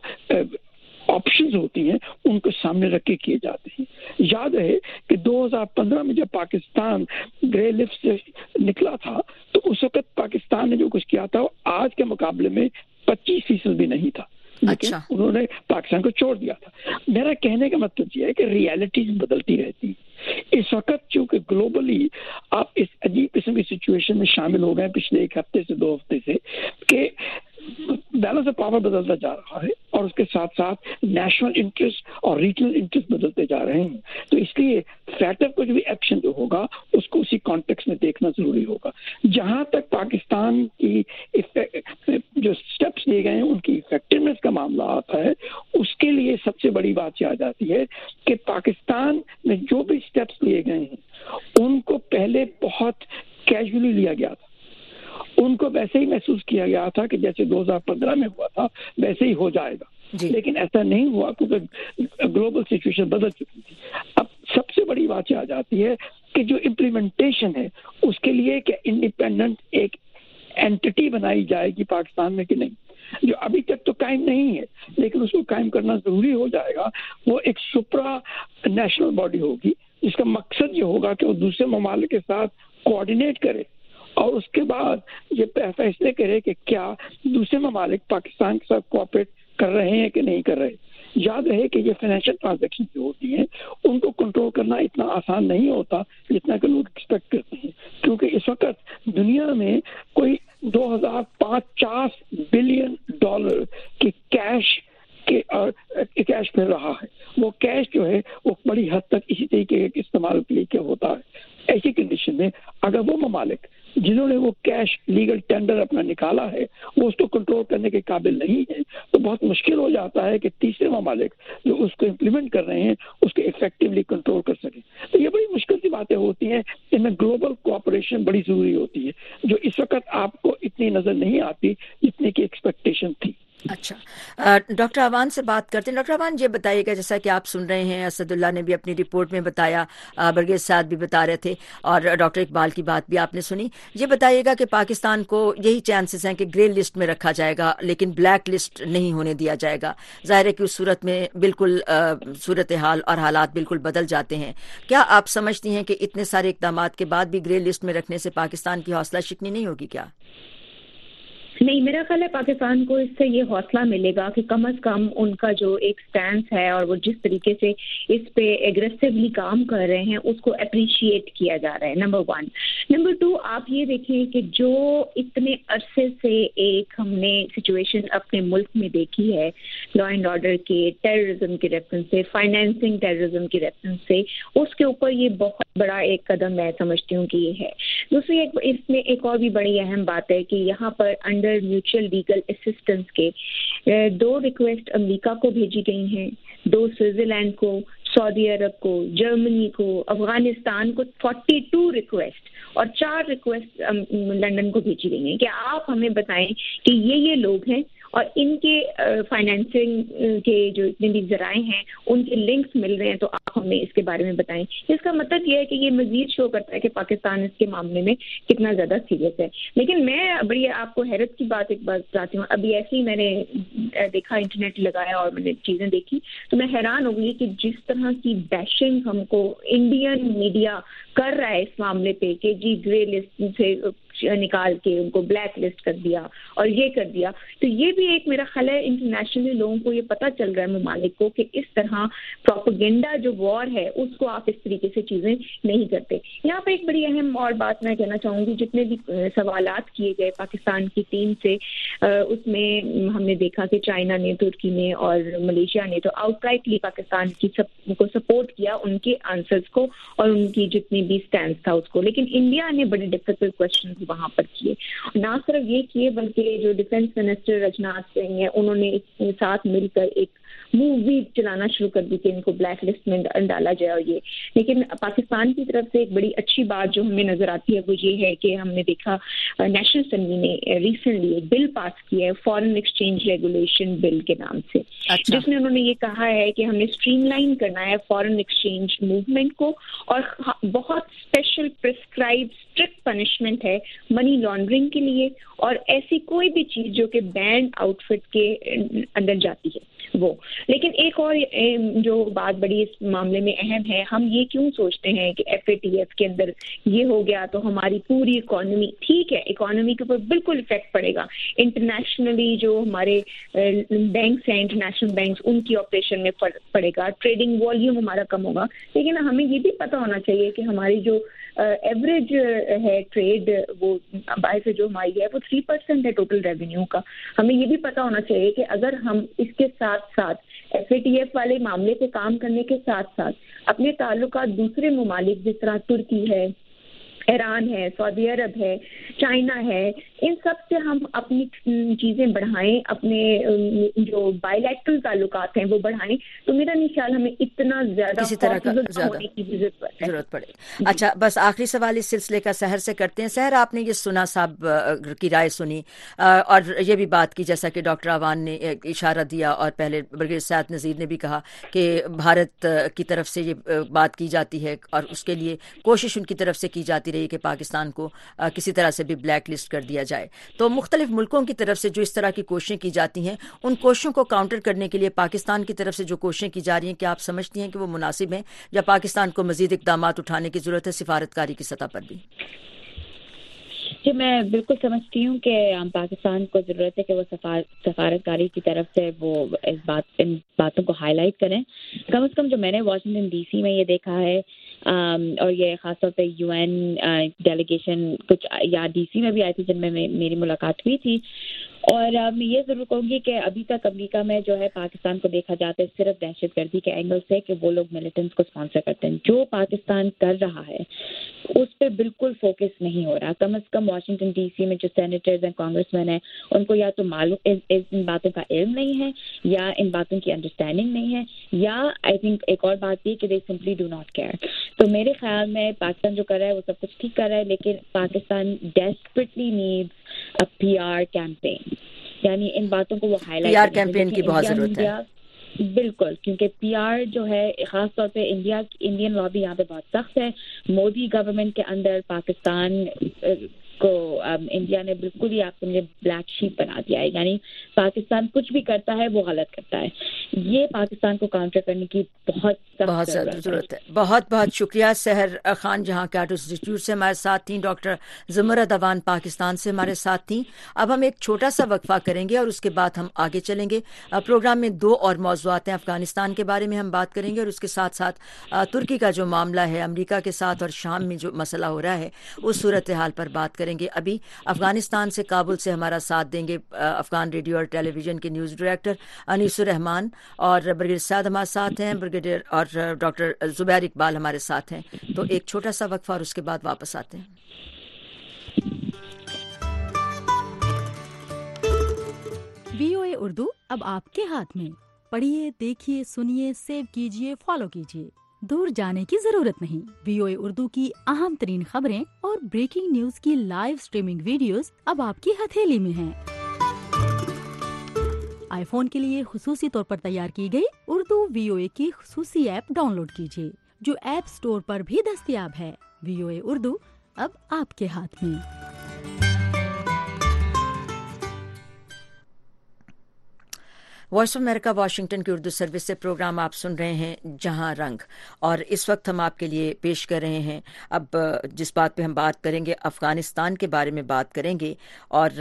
آپشنز ہوتی ہیں ان کو سامنے رکھ کے کیے جاتے ہیں. یاد ہے کہ دو ہزار پندرہ میں جب پاکستان گرے لسٹ سے نکلا تھا تو اس وقت پاکستان نے جو کچھ کیا تھا وہ آج کے مقابلے میں پچیس فیصد بھی نہیں تھا، لیکن انہوں نے پاکستان کو چھوڑ دیا تھا. میرا کہنے کا مطلب یہ ہے کہ ریالٹیز بدلتی رہتی ہیں. اس وقت چونکہ گلوبلی آپ اس عجیب قسم کی سچویشن میں شامل ہو گئے پچھلے ایک ہفتے سے دو ہفتے سے کہ بیلنس آف پاور بدلتا جا رہا ہے اور اس کے ساتھ ساتھ نیشنل انٹرسٹ اور ریجنل انٹرسٹ بدلتے جا رہے ہیں. تو اس لیے فیٹف کو جو بھی ایکشن جو ہوگا اس کو اسی کانٹیکس میں دیکھنا ضروری ہوگا. جہاں تک پاکستان کی جو اسٹیپس لیے گئے ہیں ان کی افیکٹونیس کا معاملہ آتا ہے، اس کے لیے سب سے بڑی بات یہ آ جاتی ہے کہ پاکستان میں جو بھی اسٹیپس لیے گئے ہیں ان کو پہلے بہت کیجولی لیا گیا تھا. ان کو ویسے ہی محسوس کیا گیا تھا کہ جیسے دو ہزار پندرہ میں ہوا تھا ویسے ہی ہو جائے گا جی. لیکن ایسا نہیں ہوا کیونکہ گلوبل سچویشن بدل چکی تھی. اب سب سے بڑی بات یہ آ جاتی ہے کہ جو امپلیمنٹیشن ہے اس کے لیے کہ انڈیپینڈنٹ ایک اینٹی بنائی جائے گی پاکستان میں کہ نہیں، جو ابھی تک تو قائم نہیں ہے لیکن اس کو قائم کرنا ضروری ہو جائے گا. وہ ایک سپرا نیشنل باڈی ہوگی جس کا مقصد یہ ہوگا کہ وہ دوسرے ممالک کے ساتھ کوآرڈینیٹ کرے اور اس کے بعد یہ فیصلے کرے کہ کیا دوسرے ممالک پاکستان کے ساتھ کوآپریٹ کر رہے ہیں کہ نہیں کر رہے. یاد رہے کہ یہ فائنینشیل ٹرانزیکشن جو ہوتی ہیں ان کو کنٹرول کرنا اتنا آسان نہیں ہوتا جتنا کہ لوگ ایکسپیکٹ کرتے ہیں، کیونکہ اس وقت دنیا میں کوئی دو ہزار پچاس بلین ڈالر کی کیش کے کیش پھر رہا ہے. وہ کیش جو ہے وہ بڑی حد تک اسی طریقے کے استعمال کے لیے ہوتا ہے. ایسی کنڈیشن میں اگر وہ ممالک جنہوں نے وہ کیش لیگل ٹینڈر اپنا نکالا ہے وہ اس کو کنٹرول کرنے کے قابل نہیں ہے تو بہت مشکل ہو جاتا ہے کہ تیسرے ممالک جو اس کو امپلیمنٹ کر رہے ہیں اس کو افیکٹولی کنٹرول کر سکیں. تو یہ بڑی مشکل سی باتیں ہوتی ہیں، ان میں گلوبل کوآپریشن بڑی ضروری ہوتی ہے جو اس وقت آپ کو اتنی نظر نہیں آتی جتنی کی ایکسپیکٹیشن تھی. اچھا، ڈاکٹر اوان سے بات کرتے ہیں. ڈاکٹر اوان یہ بتائیے گا، جیسا کہ آپ سن رہے ہیں، اسد اللہ نے بھی اپنی رپورٹ میں بتایا، برگیز سعد بھی بتا رہے تھے، اور ڈاکٹر اقبال کی بات بھی آپ نے سنی. یہ بتائیے گا کہ پاکستان کو یہی چانسز ہیں کہ گرے لسٹ میں رکھا جائے گا لیکن بلیک لسٹ نہیں ہونے دیا جائے گا. ظاہر ہے کہ اس صورت میں بالکل صورتحال اور حالات بالکل بدل جاتے ہیں. کیا آپ سمجھتی ہیں کہ اتنے سارے اقدامات کے بعد بھی گرے لسٹ میں رکھنے سے پاکستان کی حوصلہ شکنی نہیں ہوگی کیا؟ نہیں، میرا خیال ہے پاکستان کو اس سے یہ حوصلہ ملے گا کہ کم از کم ان کا جو ایک سٹینس ہے اور وہ جس طریقے سے اس پہ ایگریسولی کام کر رہے ہیں اس کو اپریشیٹ کیا جا رہا ہے، نمبر ون. نمبر ٹو، آپ یہ دیکھیں کہ جو اتنے عرصے سے ایک ہم نے سچویشن اپنے ملک میں دیکھی ہے لا اینڈ آرڈر کے، ٹیررزم کے ریفرنس سے، فائنینسنگ ٹیررزم کے ریفرنس سے، اس کے اوپر یہ بہت بڑا ایک قدم میں سمجھتی ہوں کہ یہ ہے. دوسری ایک اس میں ایک اور بھی بڑی اہم بات ہے کہ یہاں پر انڈر میوچل لیگل اسسٹنس کے دو ریکویسٹ امریکہ کو بھیجی گئی ہیں، دو سوئٹزرلینڈ کو، سعودی عرب کو، جرمنی کو، افغانستان کو فورٹی ٹو ریکویسٹ اور چار ریکویسٹ لندن کو بھیجی گئی ہیں کہ آپ ہمیں بتائیں کہ یہ یہ لوگ ہیں اور ان کے فائنینسنگ کے جو اتنے بھی ذرائع ہیں ان کے لنکس مل رہے ہیں، تو آپ ہمیں اس کے بارے میں بتائیں. اس کا مطلب یہ ہے کہ یہ مزید شو کرتا ہے کہ پاکستان اس کے معاملے میں کتنا زیادہ سیریس ہے. لیکن میں بڑی آپ کو حیرت کی بات ایک بات بتاتی ہوں. ابھی ایسے ہی میں نے دیکھا، انٹرنیٹ لگایا اور میں نے چیزیں دیکھی تو میں حیران ہو گئی کہ جس طرح کی بیشنگ ہم کو انڈین میڈیا کر رہا ہے اس معاملے پہ کہ جی گرے لسٹ سے نکال کے ان کو بلیک لسٹ کر دیا اور یہ کر دیا. تو یہ بھی ایک میرا خیال ہے انٹرنیشنلی لوگوں کو یہ پتہ چل رہا ہے ممالک کو کہ اس طرح پروپیگنڈا جو وار ہے اس کو آپ اس طریقے سے چیزیں نہیں کرتے. یہاں پہ ایک بڑی اہم اور بات میں کہنا چاہوں گی، جتنے بھی سوالات کیے گئے پاکستان کی ٹیم سے اس میں ہم نے دیکھا کہ چائنا نے، ترکی نے اور ملیشیا نے تو آؤٹ رائٹلی پاکستان کی سب کو سپورٹ کیا ان کے آنسرز کو اور ان کی جتنی بھی سٹینڈ تھا اس کو. لیکن انڈیا نے بڑے ڈیفیکلٹ کوشچن وہاں پر کیے. نہ صرف یہ کیے بلکہ جو ڈیفینس منسٹر رجناتھ سنگھ ہیں انہوں نے ساتھ مل کر ایک مووی چلانا شروع کر دی کہ ان کو بلیک لسٹ میں ڈالا جائے اور یہ. لیکن پاکستان کی طرف سے ایک بڑی اچھی بات جو ہمیں نظر آتی ہے وہ یہ ہے کہ ہم نے دیکھا نیشنل اسمبلی نے ریسنٹلی ایک بل پاس کیا ہے فارن ایکسچینج ریگولیشن بل کے نام سے، اچھا. جس میں انہوں نے یہ کہا ہے کہ ہم نے اسٹریم لائن کرنا ہے فارن ایکسچینج موومنٹ کو اور بہت اسپیشل پرسکرائب اسٹرکٹ پنشمنٹ ہے منی لانڈرنگ کے لیے اور ایسی کوئی بھی چیز جو کہ بینڈ آؤٹ فٹ کے اندر جاتی ہے وہ. لیکن ایک اور جو بات بڑی اس معاملے میں اہم ہے، ہم یہ کیوں سوچتے ہیں کہ ایف اے ٹی ایف کے اندر یہ ہو گیا تو ہماری پوری اکانومی، ٹھیک ہے اکانومی کے اوپر بالکل افیکٹ پڑے گا، انٹرنیشنلی جو ہمارے بینکس ہیں انٹرنیشنل بینکس ان کی آپریشن میں پڑے گا، ٹریڈنگ والیوم ہمارا کم ہوگا. لیکن ہمیں یہ بھی پتہ ہونا چاہیے کہ ہماری جو ایوریج ہے ٹریڈ وہ باہر سے جو ہماری ہے وہ تھری پرسینٹ ہے ٹوٹل ریونیو کا. ہمیں یہ بھی پتہ ہونا چاہیے کہ اگر ہم اس کے ساتھ ساتھ ایف اے ٹی ایف والے معاملے پہ کام کرنے کے ساتھ ساتھ اپنے تعلقات دوسرے ممالک جس طرح ترکی ہے، ایران ہے، سعودی عرب ہے، چائنا ہے، ان سب سے ہم اپنی چیزیں بڑھائیں، اپنے جو بائی لیٹرل تعلقات ہیں وہ بڑھائیں، تو میرا نہیں خیال ہمیں اتنا زیادہ کسی طرح کا زیادہ ضرورت پڑے. اچھا، بس آخری سوال اس سلسلے کا سحر سے کرتے ہیں. سحر، آپ نے یہ سنا، صاحب کی رائے سنی اور یہ بھی بات کی جیسا کہ ڈاکٹر اوان نے اشارہ دیا اور پہلے برگیز سعد نذیر نے بھی کہا کہ بھارت کی طرف سے یہ بات کی جاتی ہے اور اس کے لیے کوشش ان کی طرف سے کی جاتی رہی کہ پاکستان کو کسی طرح سے بھی بلیک لسٹ کر دیا جائے. تو مختلف ملکوں کی طرف سے جو اس طرح کی کوششیں کی جاتی ہیں ان کوششوں کو کاؤنٹر کرنے کے لیے پاکستان کی طرف سے جو کوششیں کی جا رہی ہیں، کیا آپ سمجھتی ہیں کہ وہ مناسب ہیں یا پاکستان کو مزید اقدامات اٹھانے کی ضرورت ہے سفارتکاری کی سطح پر بھی؟ جی، میں بالکل سمجھتی ہوں کہ پاکستان کو ضرورت ہے کہ وہ سفارتکاری کی طرف سے وہ اس بات ان باتوں کو ہائی لائٹ کریں. کم از کم جو میں نے واشنگٹن ڈی سی میں یہ دیکھا ہے اور یہ خاص طور پہ یو این ڈیلیگیشن کچھ یا ڈی سی میں بھی آئی تھی جن میں میری ملاقات ہوئی تھی، اور میں یہ ضرور کہوں گی کہ ابھی تک امریکہ میں جو ہے پاکستان کو دیکھا جاتا ہے صرف دہشت گردی کے اینگل سے کہ وہ لوگ ملیٹنٹس کو اسپانسر کرتے ہیں. جو پاکستان کر رہا ہے اس پہ بالکل فوکس نہیں ہو رہا. کم از کم واشنگٹن ڈی سی میں جو سینیٹرز ہیں، کانگریس مین ہیں، ان کو یا تو معلوم ان باتوں کا علم نہیں ہے یا ان باتوں کی انڈرسٹینڈنگ نہیں ہے، یا آئی تھنک ایک اور بات یہ کہ they simply do not care. تو میرے خیال میں پاکستان جو کر رہا ہے وہ سب کچھ ٹھیک کر رہا ہے، لیکن Pakistan desperately needs a P R campaign. یعنی ان باتوں کو وہ high P R light campaign کی بہت ضرورت ہے. بالکل, کیونکہ پی آر جو ہے خاص طور پہ انڈیا انڈین لابی یہاں پہ بہت سخت ہے. مودی گورنمنٹ کے اندر پاکستان کو انڈیا نے بالکل ہی آپ سمجھے بلیک شیپ بنا دیا ہے, یعنی پاکستان کچھ بھی کرتا ہے وہ غلط کرتا ہے. یہ پاکستان کو کاؤنٹر کرنے کی بہت بہت زیادہ ضرورت ہے. بہت بہت شکریہ. سحر خان جہاں کیٹ انسٹیٹیوٹ سے ہمارے ساتھ تھیں, ڈاکٹر زمرد اوان پاکستان سے ہمارے ساتھ تھیں. اب ہم ایک چھوٹا سا وقفہ کریں گے اور اس کے بعد ہم آگے چلیں گے. پروگرام میں دو اور موضوعات ہیں. افغانستان کے بارے میں ہم بات کریں گے اور اس کے ساتھ ساتھ ترکی کا جو معاملہ ہے امریکہ کے ساتھ اور شام میں جو مسئلہ ہو رہا ہے اس صورتحال پر بات کریں گے. ابھی افغانستان سے کابل سے ہمارا ساتھ دیں گے افغان ریڈیو اور ٹیلی ویژن کے نیوز ڈائریکٹر انیس الرحمان, اور بریگیڈیئر سعد ہمارے ساتھ ہیں, بریگیڈیئر اور ڈاکٹر زبیر اقبال ہمارے ساتھ ہیں. تو ایک چھوٹا سا وقفہ اور اس کے بعد واپس آتے ہیں. وی او اے اردو اب آپ کے ہاتھ میں. پڑھیے, دیکھیے, سنیے, سیو کیجیے, فالو کیجیے. دور جانے کی ضرورت نہیں. وی او اے اردو کی اہم ترین خبریں اور بریکنگ نیوز کی لائیو سٹریمنگ ویڈیوز اب آپ کی ہتھیلی میں ہیں. آئی فون کے لیے خصوصی طور پر تیار کی گئی اردو وی او اے کی خصوصی ایپ ڈاؤن لوڈ کیجیے, جو ایپ سٹور پر بھی دستیاب ہے. وی او اے اردو اب آپ کے ہاتھ میں. وائس آف امریکہ واشنگٹن کی اردو سروس سے پروگرام آپ سن رہے ہیں جہاں رنگ, اور اس وقت ہم آپ کے لیے پیش کر رہے ہیں اب جس بات پہ ہم بات کریں گے افغانستان کے بارے میں بات کریں گے. اور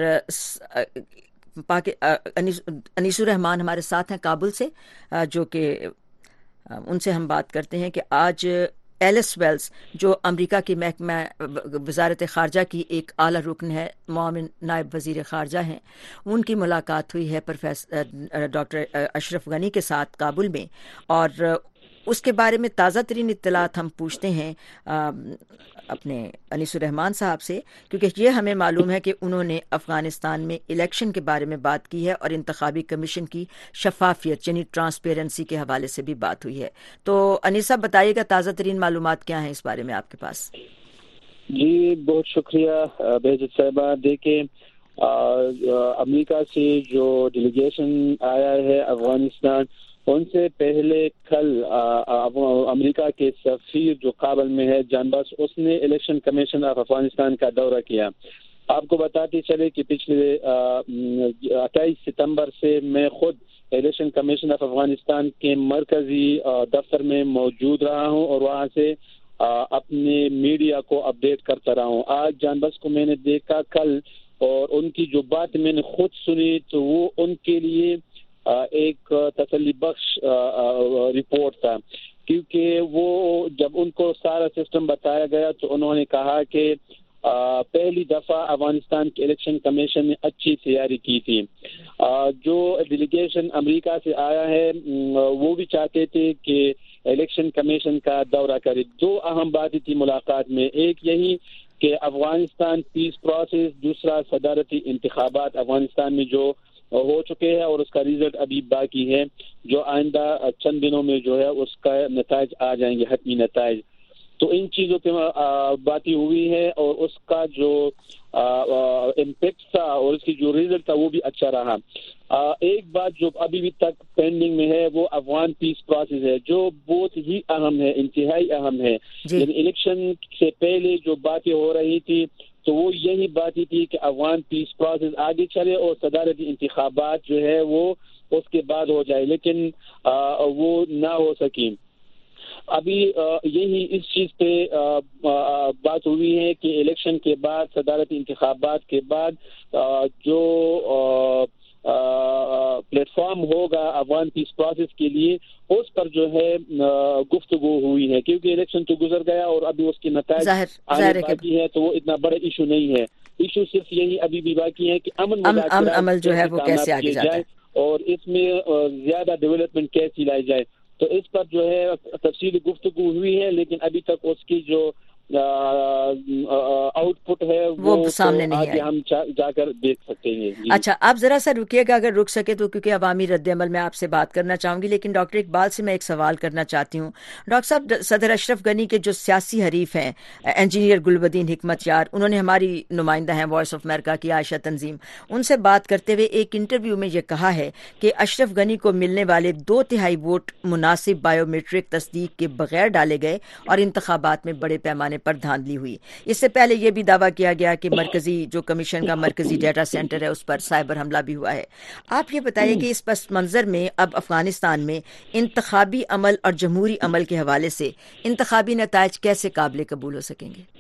انیس الرحمان ہمارے ساتھ ہیں کابل سے, جو کہ ان سے ہم بات کرتے ہیں کہ آج ایلس ویلز جو امریکہ کی محکمہ وزارت خارجہ کی ایک اعلیٰ رکن ہے, معاون نائب وزیر خارجہ ہیں, ان کی ملاقات ہوئی ہے پروفیسر ڈاکٹر اشرف غنی کے ساتھ کابل میں, اور اس کے بارے میں تازہ ترین اطلاعات ہم پوچھتے ہیں اپنے انیس الرحمان صاحب سے, کیونکہ یہ ہمیں معلوم ہے کہ انہوں نے افغانستان میں الیکشن کے بارے میں بات کی ہے اور انتخابی کمیشن کی شفافیت یعنی ٹرانسپیرنسی کے حوالے سے بھی بات ہوئی ہے. تو انیس صاحب بتائیے گا تازہ ترین معلومات کیا ہیں اس بارے میں آپ کے پاس؟ جی بہت شکریہ بہجت صاحبہ. دیکھیں امریکہ سے جو ڈیلیگیشن آیا ہے افغانستان, ان سے پہلے کل امریکہ کے سفیر جو کابل میں ہے جان باس, اس نے الیکشن کمیشن آف افغانستان کا دورہ کیا. آپ کو بتاتے چلے کہ پچھلے اٹھائیس ستمبر سے میں خود الیکشن کمیشن آف افغانستان کے مرکزی دفتر میں موجود رہا ہوں اور وہاں سے اپنے میڈیا کو اپڈیٹ کرتا رہا ہوں. آج جان باس کو میں نے دیکھا کل, اور ان کی جو بات میں نے خود سنی تو وہ ان کے لیے ایک تسلی بخش رپورٹ تھا, کیونکہ وہ جب ان کو سارا سسٹم بتایا گیا تو انہوں نے کہا کہ پہلی دفعہ افغانستان کے الیکشن کمیشن نے اچھی تیاری کی تھی. جو ڈیلیگیشن امریکہ سے آیا ہے وہ بھی چاہتے تھے کہ الیکشن کمیشن کا دورہ کرے. دو اہم باتیں تھی ملاقات میں, ایک یہی کہ افغانستان پیس پروسیس, دوسرا صدارتی انتخابات افغانستان میں جو ہو چکے ہیں اور اس کا ریزلٹ ابھی باقی ہے, جو آئندہ چند دنوں میں جو ہے اس کا نتائج آ جائیں گے, حتمی نتائج. تو ان چیزوں پہ باتیں ہوئی ہے اور اس کا جو امپیکٹ تھا اور اس کی جو ریزلٹ تھا وہ بھی اچھا رہا. ایک بات جو ابھی بھی تک پینڈنگ میں ہے وہ افغان پیس پروسیس ہے, جو بہت ہی اہم ہے, انتہائی اہم ہے. یعنی الیکشن سے پہلے جو باتیں ہو رہی تھی تو وہ یہی باتیں تھی کہ افغان پیس پروسیس آگے چلے اور صدارتی انتخابات جو ہے وہ اس کے بعد ہو جائے, لیکن وہ نہ ہو سکی. ابھی یہی اس چیز پہ بات ہوئی ہے کہ الیکشن کے بعد, صدارتی انتخابات کے بعد جو پلیٹ فارم ہوگا افغان پیس پروسیس کے لیے, اس پر جو ہے گفتگو ہوئی ہے, کیونکہ الیکشن تو گزر گیا اور ابھی اس کے نتائج آنے باقی ہے, تو وہ اتنا بڑا ایشو نہیں ہے. ایشو صرف یہی ابھی بھی باقی ہے کہ امن عمل جو ہے وہ کیسے آگے جاتا ہے اور اس میں زیادہ ڈیولپمنٹ کیسی لائی جائے. تو اس پر جو ہے تفصیلی گفتگو ہوئی ہے, لیکن ابھی تک اس کی جو آؤٹ پٹ ہے وہ سامنے نہیں آئی. ہم جا کر دیکھ سکتے ہیں. اچھا آپ ذرا سا رکیے گا اگر رک سکے تو، کیونکہ عوامی رد عمل میں آپ سے بات کرنا چاہوں گی، لیکن ڈاکٹر اقبال سے میں ایک سوال کرنا چاہتی ہوں. ڈاکٹر صاحب، صدر اشرف غنی کے جو سیاسی حریف ہیں انجینئر گلبدین حکمت یار، انہوں نے ہماری نمائندہ ہیں وائس آف امریکہ کی عائشہ تنظیم، ان سے بات کرتے ہوئے ایک انٹرویو میں یہ کہا ہے کہ اشرف غنی کو ملنے والے دو تہائی ووٹ مناسب بائیو میٹرک تصدیق کے بغیر ڈالے گئے اور انتخابات میں بڑے پیمانے پر دھاندلی ہوئی. اس سے پہلے یہ بھی دعویٰ کیا گیا کہ مرکزی جو کمیشن کا مرکزی ڈیٹا سینٹر ہے اس پر سائبر حملہ بھی ہوا ہے. آپ یہ بتائیے کہ اس پس منظر میں اب افغانستان میں انتخابی عمل اور جمہوری عمل کے حوالے سے انتخابی نتائج کیسے قابل قبول ہو سکیں گے؟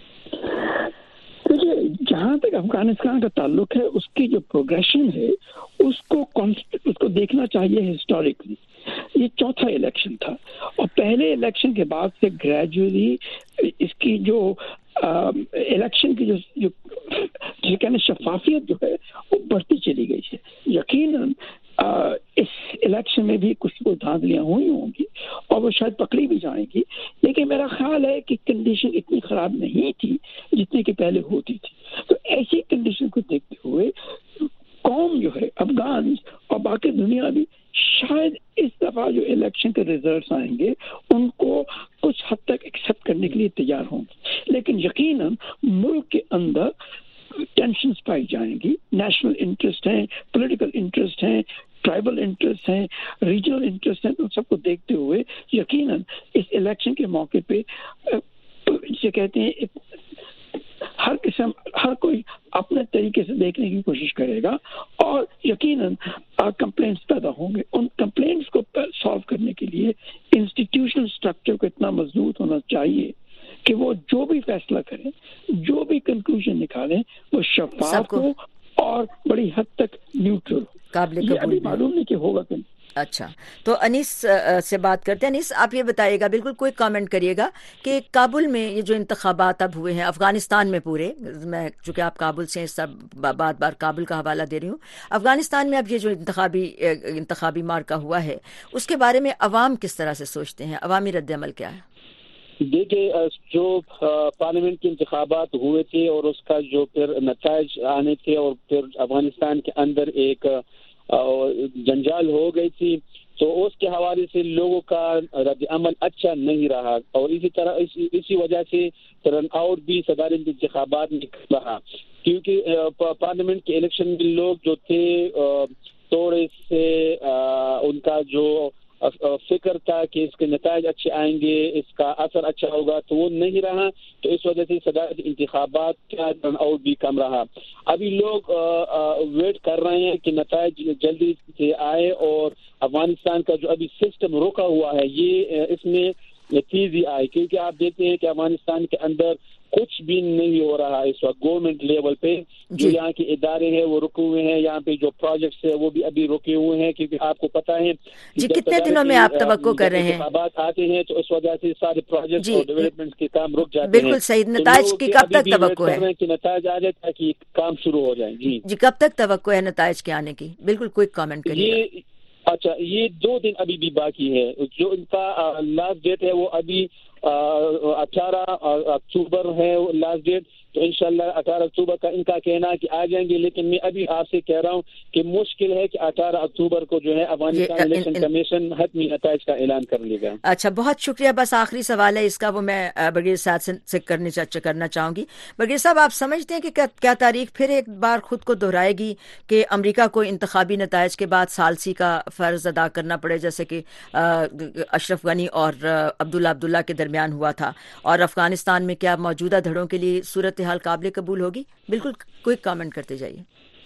جہاں تک افغانستان کا تعلق ہے، اس کی جو پروگریشن ہے اس کو اس کو دیکھنا چاہیے ہسٹوریکلی. یہ چوتھا الیکشن تھا اور پہلے الیکشن کے بعد سے گریجولی اس کی جو الیکشن کی جو جو کہنے شفافیت جو ہے وہ بڑھتی چلی گئی ہے. یقیناً اس الیکشن میں بھی کچھ کو دھاندلیاں ہوئی ہوں گی اور وہ شاید پکڑی بھی جائیں گی، لیکن میرا خیال ہے کہ کنڈیشن اتنی خراب نہیں تھی جتنی کہ پہلے ہوتی تھی. تو ایسی کنڈیشن کو دیکھتے ہوئے قوم جو ہے افغان اور باقی دنیا بھی شاید اس دفعہ جو الیکشن کے ریزلٹس آئیں گے ان کو کچھ حد تک ایکسیپٹ کرنے کے لیے تیار ہوں گے. لیکن یقیناً ملک کے اندر ٹینشنز پائی جائیں گی. نیشنل انٹرسٹ ہیں، پولیٹیکل انٹرسٹ ہیں، ٹرائبل انٹرسٹ ہیں، ریجنل انٹرسٹ ہیں. ان سب کو دیکھتے ہوئے یقیناً اس الیکشن کے موقع پہ جسے کہتے ہیں ہر قسم ہر کوئی اپنے طریقے سے دیکھنے کی کوشش کرے گا اور یقیناً کمپلینٹس پیدا ہوں گے. ان کمپلینٹس کو سالو کرنے کے لیے انسٹیٹیوشنل اسٹرکچر کو اتنا مضبوط ہونا چاہیے کہ وہ جو بھی فیصلہ کریں، جو بھی کنکلوژن نکالیں، وہ شفاف ہو اور بڑی حد تک نیوٹرل ہو. قابل یہ ابھی معلوم نہیں کہ ہوگا کہ. اچھا، تو انیس سے بات کرتے ہیں. انیس، آپ یہ بتائیے گا، بالکل کوئی کامنٹ کریے گا کہ کابل میں یہ جو انتخابات اب ہوئے ہیں افغانستان میں پورے، میں چونکہ آپ کابل سے سب بار بار کابل کا حوالہ دے رہی ہوں، افغانستان میں اب یہ جو انتخابی انتخابی مارکہ ہوا ہے اس کے بارے میں عوام کس طرح سے سوچتے ہیں؟ عوامی رد عمل کیا ہے؟ دیکھیے، جو پارلیمنٹ کے انتخابات ہوئے تھے اور اس کا جو پھر نتائج آنے تھے اور پھر افغانستان کے اندر ایک جنجال ہو گئی تھی، تو اس کے حوالے سے لوگوں کا رد عمل اچھا نہیں رہا اور اسی طرح اسی وجہ سے ٹرن آؤٹ بھی صدارتی انتخابات میں رہا، کیونکہ پارلیمنٹ کے الیکشن میں لوگ جو تھے تھوڑے سے ان کا جو فکر تھا کہ اس کے نتائج اچھے آئیں گے، اس کا اثر اچھا ہوگا، تو وہ نہیں رہا. تو اس وجہ سے صدارتی انتخابات کا ٹرن آؤٹ بھی کم رہا. ابھی لوگ ویٹ کر رہے ہیں کہ نتائج جلدی سے آئے اور افغانستان کا جو ابھی سسٹم رکا ہوا ہے یہ اس میں تیزی آئے، کیونکہ آپ دیکھتے ہیں کہ افغانستان کے اندر کچھ بھی نہیں ہو رہا اس وقت گورنمنٹ لیول پہ. جو یہاں کے ادارے ہیں وہ رکے ہوئے ہیں، یہاں پہ جو پروجیکٹس ہیں وہ بھی ابھی رکے ہوئے ہیں، کیونکہ آپ کو پتہ ہے جی کتنے دنوں میں آپ توقع کر رہے ہیں انتخابات آتے ہیں تو اس وجہ سے سارے پروجیکٹس اور ڈیولپمنٹ کے کام رک جاتے ہیں. بالکل صحیح. نتائج کی کب تک توقع ہے کہ نتائج آ جائے تاکہ کام شروع ہو جائیں؟ جی جی کب تک توقع ہے نتائج کے آنے کی؟ بالکل کوئی کامنٹ کریے. اچھا، یہ دو دن ابھی بھی باقی ہے. جو ان کا لاسٹ ڈیٹ ہے وہ ابھی اٹھارہ اکتوبر ہے لاسٹ ڈیٹ، تو انشاءاللہ اٹھارہ اکتوبر کا ان کا کہنا ہے کہ آ جائیں گے. لیکن میں ابھی آپ سے کہہ رہا ہوں کہ مشکل ہے کہ اٹھارہ اکتوبر کو جو ہے افغانستان الیکشن کمیشن حتمی نتائج کا اعلان کر لے گا. اچھا، بہت شکریہ. بس آخری سوال ہے اس کا، وہ میں برگیڈیئر صاحب سے کرنے کرنا چاہوں گی. برگیڈیئر صاحب، آپ سمجھتے ہیں کہ کیا تاریخ پھر ایک بار خود کو دہرائے گی کہ امریکہ کو انتخابی نتائج کے بعد ثالثی کا فرض ادا کرنا پڑے، جیسے کہ اشرف غنی اور عبداللہ عبداللہ کے درمیان ہوا تھا؟ اور افغانستان میں کیا موجودہ دھڑوں کے لیے صورتحال قابل قبول ہوگی؟ بالکل کوئی کامنٹ کرتے جائیے.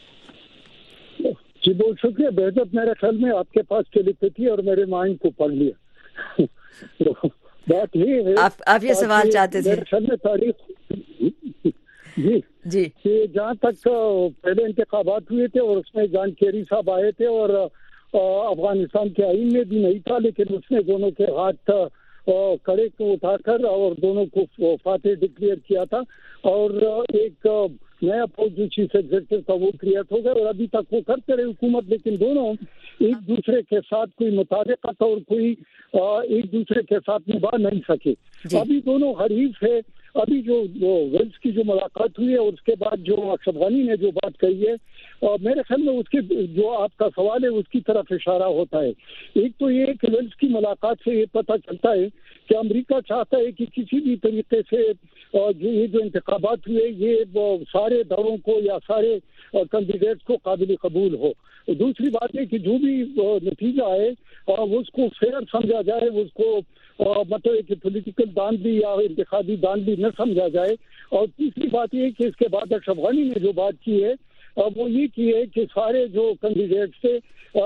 جی بہت شکریہ. بہتر میرے خیال میں آپ کے پاس ٹیلیپیتھی اور میرے مائنڈ کو پڑھ لیا. بات یہ ہے آپ یہ سوال چاہتے تھے؟ میرے خیال میں تاریخ جی جی کہ جہاں تک پہلے انتخابات ہوئے تھے اور اس میں جان کیری صاحب آئے تھے اور افغانستان کے آئین میں بھی نہیں تھا، لیکن اس نے دونوں کے ہاتھ کڑے کو اٹھا کر اور دونوں کو فاتح ڈکلیئر کیا تھا اور ایک نیا فوج جو چیف ایگزیکٹو کا وہ کریٹ ہو گیا اور ابھی تک وہ کرتے رہے حکومت، لیکن دونوں ایک دوسرے کے ساتھ کوئی مطابقت اور کوئی ایک دوسرے کے ساتھ نبھا نہیں سکے. ابھی دونوں حریف ہے ابھی جو ویلز کی جو ملاقات ہوئی ہے اس کے بعد جو اشرف غنی نے جو بات کہی ہے اور میرے خیال میں اس کے جو آپ کا سوال ہے اس کی طرف اشارہ ہوتا ہے. ایک تو یہ کہ ویلز کی ملاقات سے یہ پتہ چلتا ہے کہ امریکہ چاہتا ہے کہ کسی بھی طریقے سے جو یہ جو انتخابات ہوئے یہ سارے دھڑوں کو یا سارے کینڈیڈیٹس کو قابل قبول ہو. دوسری بات ہے کہ جو بھی نتیجہ ہے اس کو فیئر سمجھا جائے, اس کو مطلب کہ پولیٹیکل داندلی یا انتخابی داندلی نہ سمجھا جائے. اور تیسری بات یہ کہ اس کے بعد اشرف غنی نے جو بات کی ہے وہ یہ کی ہے کہ سارے جو کینڈیڈیٹس تھے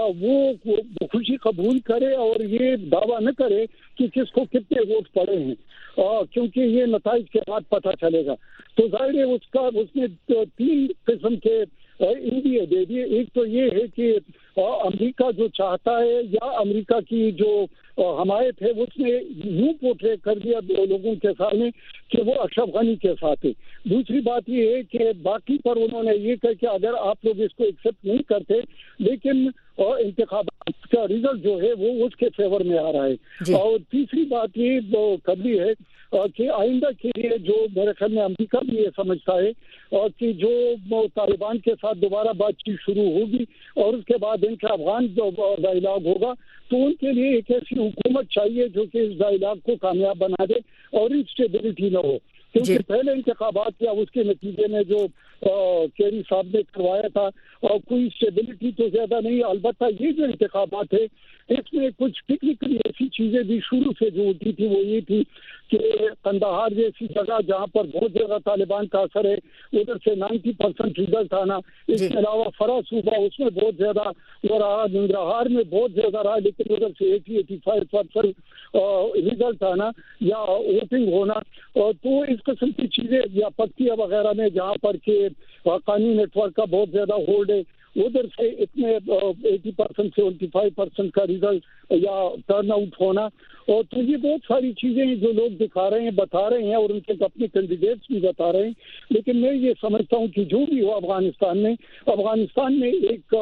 وہ خوشی قبول کرے اور یہ دعویٰ نہ کرے کہ کس کو کتنے ووٹ پڑے ہیں, کیونکہ یہ نتائج کے بعد پتہ چلے گا. تو ظاہر ہے اس کا اس نے تین قسم کے انڈیا دے دیے. ایک تو یہ ہے کہ امریکہ جو چاہتا ہے یا امریکہ کی جو حمایت ہے اس نے یوں پورٹریٹ کر دیا لوگوں کے سامنے کہ وہ اشرف غنی کے ساتھ ہے. دوسری بات یہ ہے کہ باقی پر انہوں نے یہ کہا کہ اگر آپ لوگ اس کو ایکسیپٹ نہیں کرتے لیکن انتخابات کا رزلٹ جو ہے وہ اس کے فیور میں آ رہا ہے جی. اور تیسری بات یہ کبھی ہے کہ آئندہ کے لیے جو میرے خیال میں امریکہ بھی یہ سمجھتا ہے اور کہ جو طالبان کے ساتھ دوبارہ بات چیت شروع ہوگی اور اس کے بعد ان کا افغان ڈائلاگ ہوگا تو ان کے لیے ایک ایسی حکومت چاہیے جو کہ اس ڈائلاگ کو کامیاب بنا دے اور انسٹیبلٹی نہ ہو. کیونکہ پہلے انتخابات یا اس کے نتیجے میں جو کیری صاحب نے کروایا تھا اور کوئی اسٹیبلٹی تو زیادہ نہیں. البتہ یہ جو انتخابات ہے اس میں کچھ ٹیکنیکلی ایسی چیزیں بھی شروع سے جو ہوتی تھی وہ یہ تھی کہ قندھار جیسی جگہ جہاں پر بہت زیادہ طالبان کا اثر ہے ادھر سے نائنٹی پرسینٹ ریزلٹ آنا. اس کے علاوہ فرا صوبہ اس میں بہت زیادہ وہ رہا, ننگرہار میں بہت زیادہ رہا لیکن ادھر سے eighty eighty five percent result آنا یا ووٹنگ ہونا. تو اس قسم کی چیزیں یا پکتیا وغیرہ میں جہاں پر کہ قانونی نیٹ ورک کا بہت زیادہ ہولڈ ہے ادھر سے اتنے eighty percent seventy five percent کا ریزلٹ یا ٹرن آؤٹ ہونا. اور تو یہ بہت ساری چیزیں ہیں جو لوگ دکھا رہے ہیں بتا رہے ہیں اور ان کے اپنے کینڈیڈیٹس بھی بتا رہے ہیں. لیکن میں یہ سمجھتا ہوں کہ جو بھی ہو افغانستان میں افغانستان میں ایک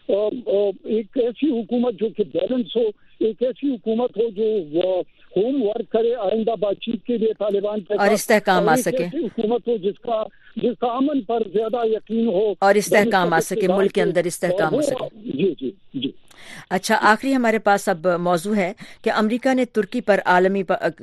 ایک ایسی حکومت جو کہ بیلنس ہو, ایک ایسی حکومت ہو جو ہوم ورک کرے آئندہ بات چیت کے لیے طالبان کے اور استحکام آ سکے, ایسی حکومت ہو جس کا جس کا امن پر زیادہ یقین ہو اور استحکام آ سکے, ملک کے اندر استحکام ہو سکے. جی جی جی اچھا, آخری ہمارے پاس اب موضوع ہے کہ امریکہ نے ترکی پر عالمی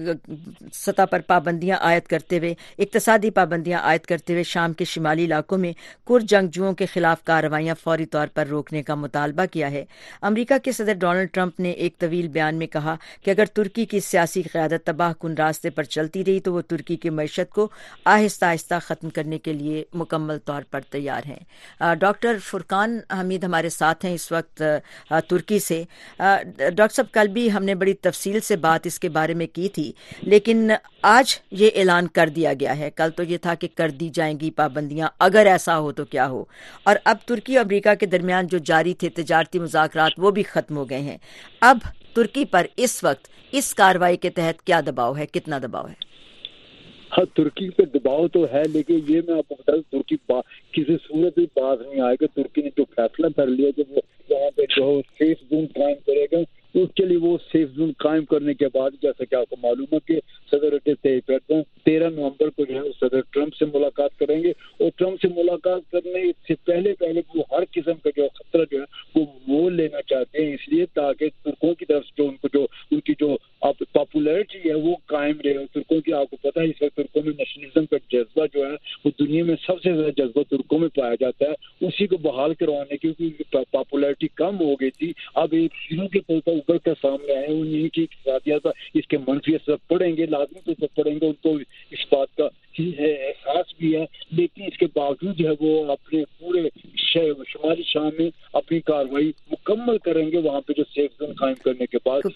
سطح پر پابندیاں عائد کرتے ہوئے اقتصادی پابندیاں عائد کرتے ہوئے شام کے شمالی علاقوں میں کرد جنگجوؤں کے خلاف کارروائیاں فوری طور پر روکنے کا مطالبہ کیا ہے. امریکہ کے صدر ڈونلڈ ٹرمپ نے ایک طویل بیان میں کہا کہ اگر ترکی کی سیاسی قیادت تباہ کن راستے پر چلتی رہی تو وہ ترکی کی معیشت کو آہستہ آہستہ ختم کرنے کے لیے مکمل طور پر تیار ہیں. ڈاکٹر فرقان حمید ہمارے ساتھ ہیں اس وقت ترکی سے. ڈاکٹر صاحب, کل بھی ہم نے بڑی تفصیل سے بات اس کے بارے میں کی تھی لیکن آج یہ اعلان کر دیا گیا ہے. کل تو یہ تھا کہ کر دی جائیں گی پابندیاں, اگر ایسا ہو تو کیا ہو. اور اب ترکی اور امریکہ کے درمیان جو جاری تھے تجارتی مذاکرات وہ بھی ختم ہو گئے ہیں. اب ترکی پر اس وقت اس کارروائی کے تحت کیا دباؤ ہے, کتنا دباؤ ہے؟ ہاں, ترکی پہ دباؤ تو ہے لیکن یہ میں آپ کو بتا دوں ترکی کسی صورت بھی باز نہیں آئے گا. ترکی نے جو فیصلہ کر لیا جب وہ یہاں پہ جو سیف زون قائم کرے گا اس کے لیے وہ سیف زون قائم کرنے کے بعد جیسا کہ آپ کو معلوم ہے کہ صدر تیرہ نومبر کو جو ہے صدر ٹرمپ سے ملاقات کریں گے اور ٹرمپ سے ملاقات کرنے سے پہلے پہلے وہ ہر قسم کا جو خطرہ جو ہے وہ مول لینا چاہتے ہیں اس لیے تاکہ ترکوں کی طرف سے جو ان کو جو ان کی جو پاپولرٹی ہے وہ قائم رہے. ترکوں کی آپ کو پتہ ہے اس وقت ترکوں میں نیشنلزم کا جذبہ جو ہے وہ دنیا میں سب سے زیادہ جذبہ ترکوں میں پایا جاتا ہے. اسی کو بحال کروانے کی کیونکہ پاپولرٹی کم ہو گئی تھی اب ایک ہیرو کے طور پر ابھر کر سامنے آئے. انہیں کی اقتصادیات اس کے منفی اثر پڑیں گے, لازمی طور پر پڑیں گے, ان کو اس بات کا احساس بھی ہے. لیکن اس کے باوجود جو ہے وہ اپنے پورے شمالی شام میں اپنی کارروائی مکمل کریں گے. وہاں پہ جو سیف زون قائم کرنے کے بعد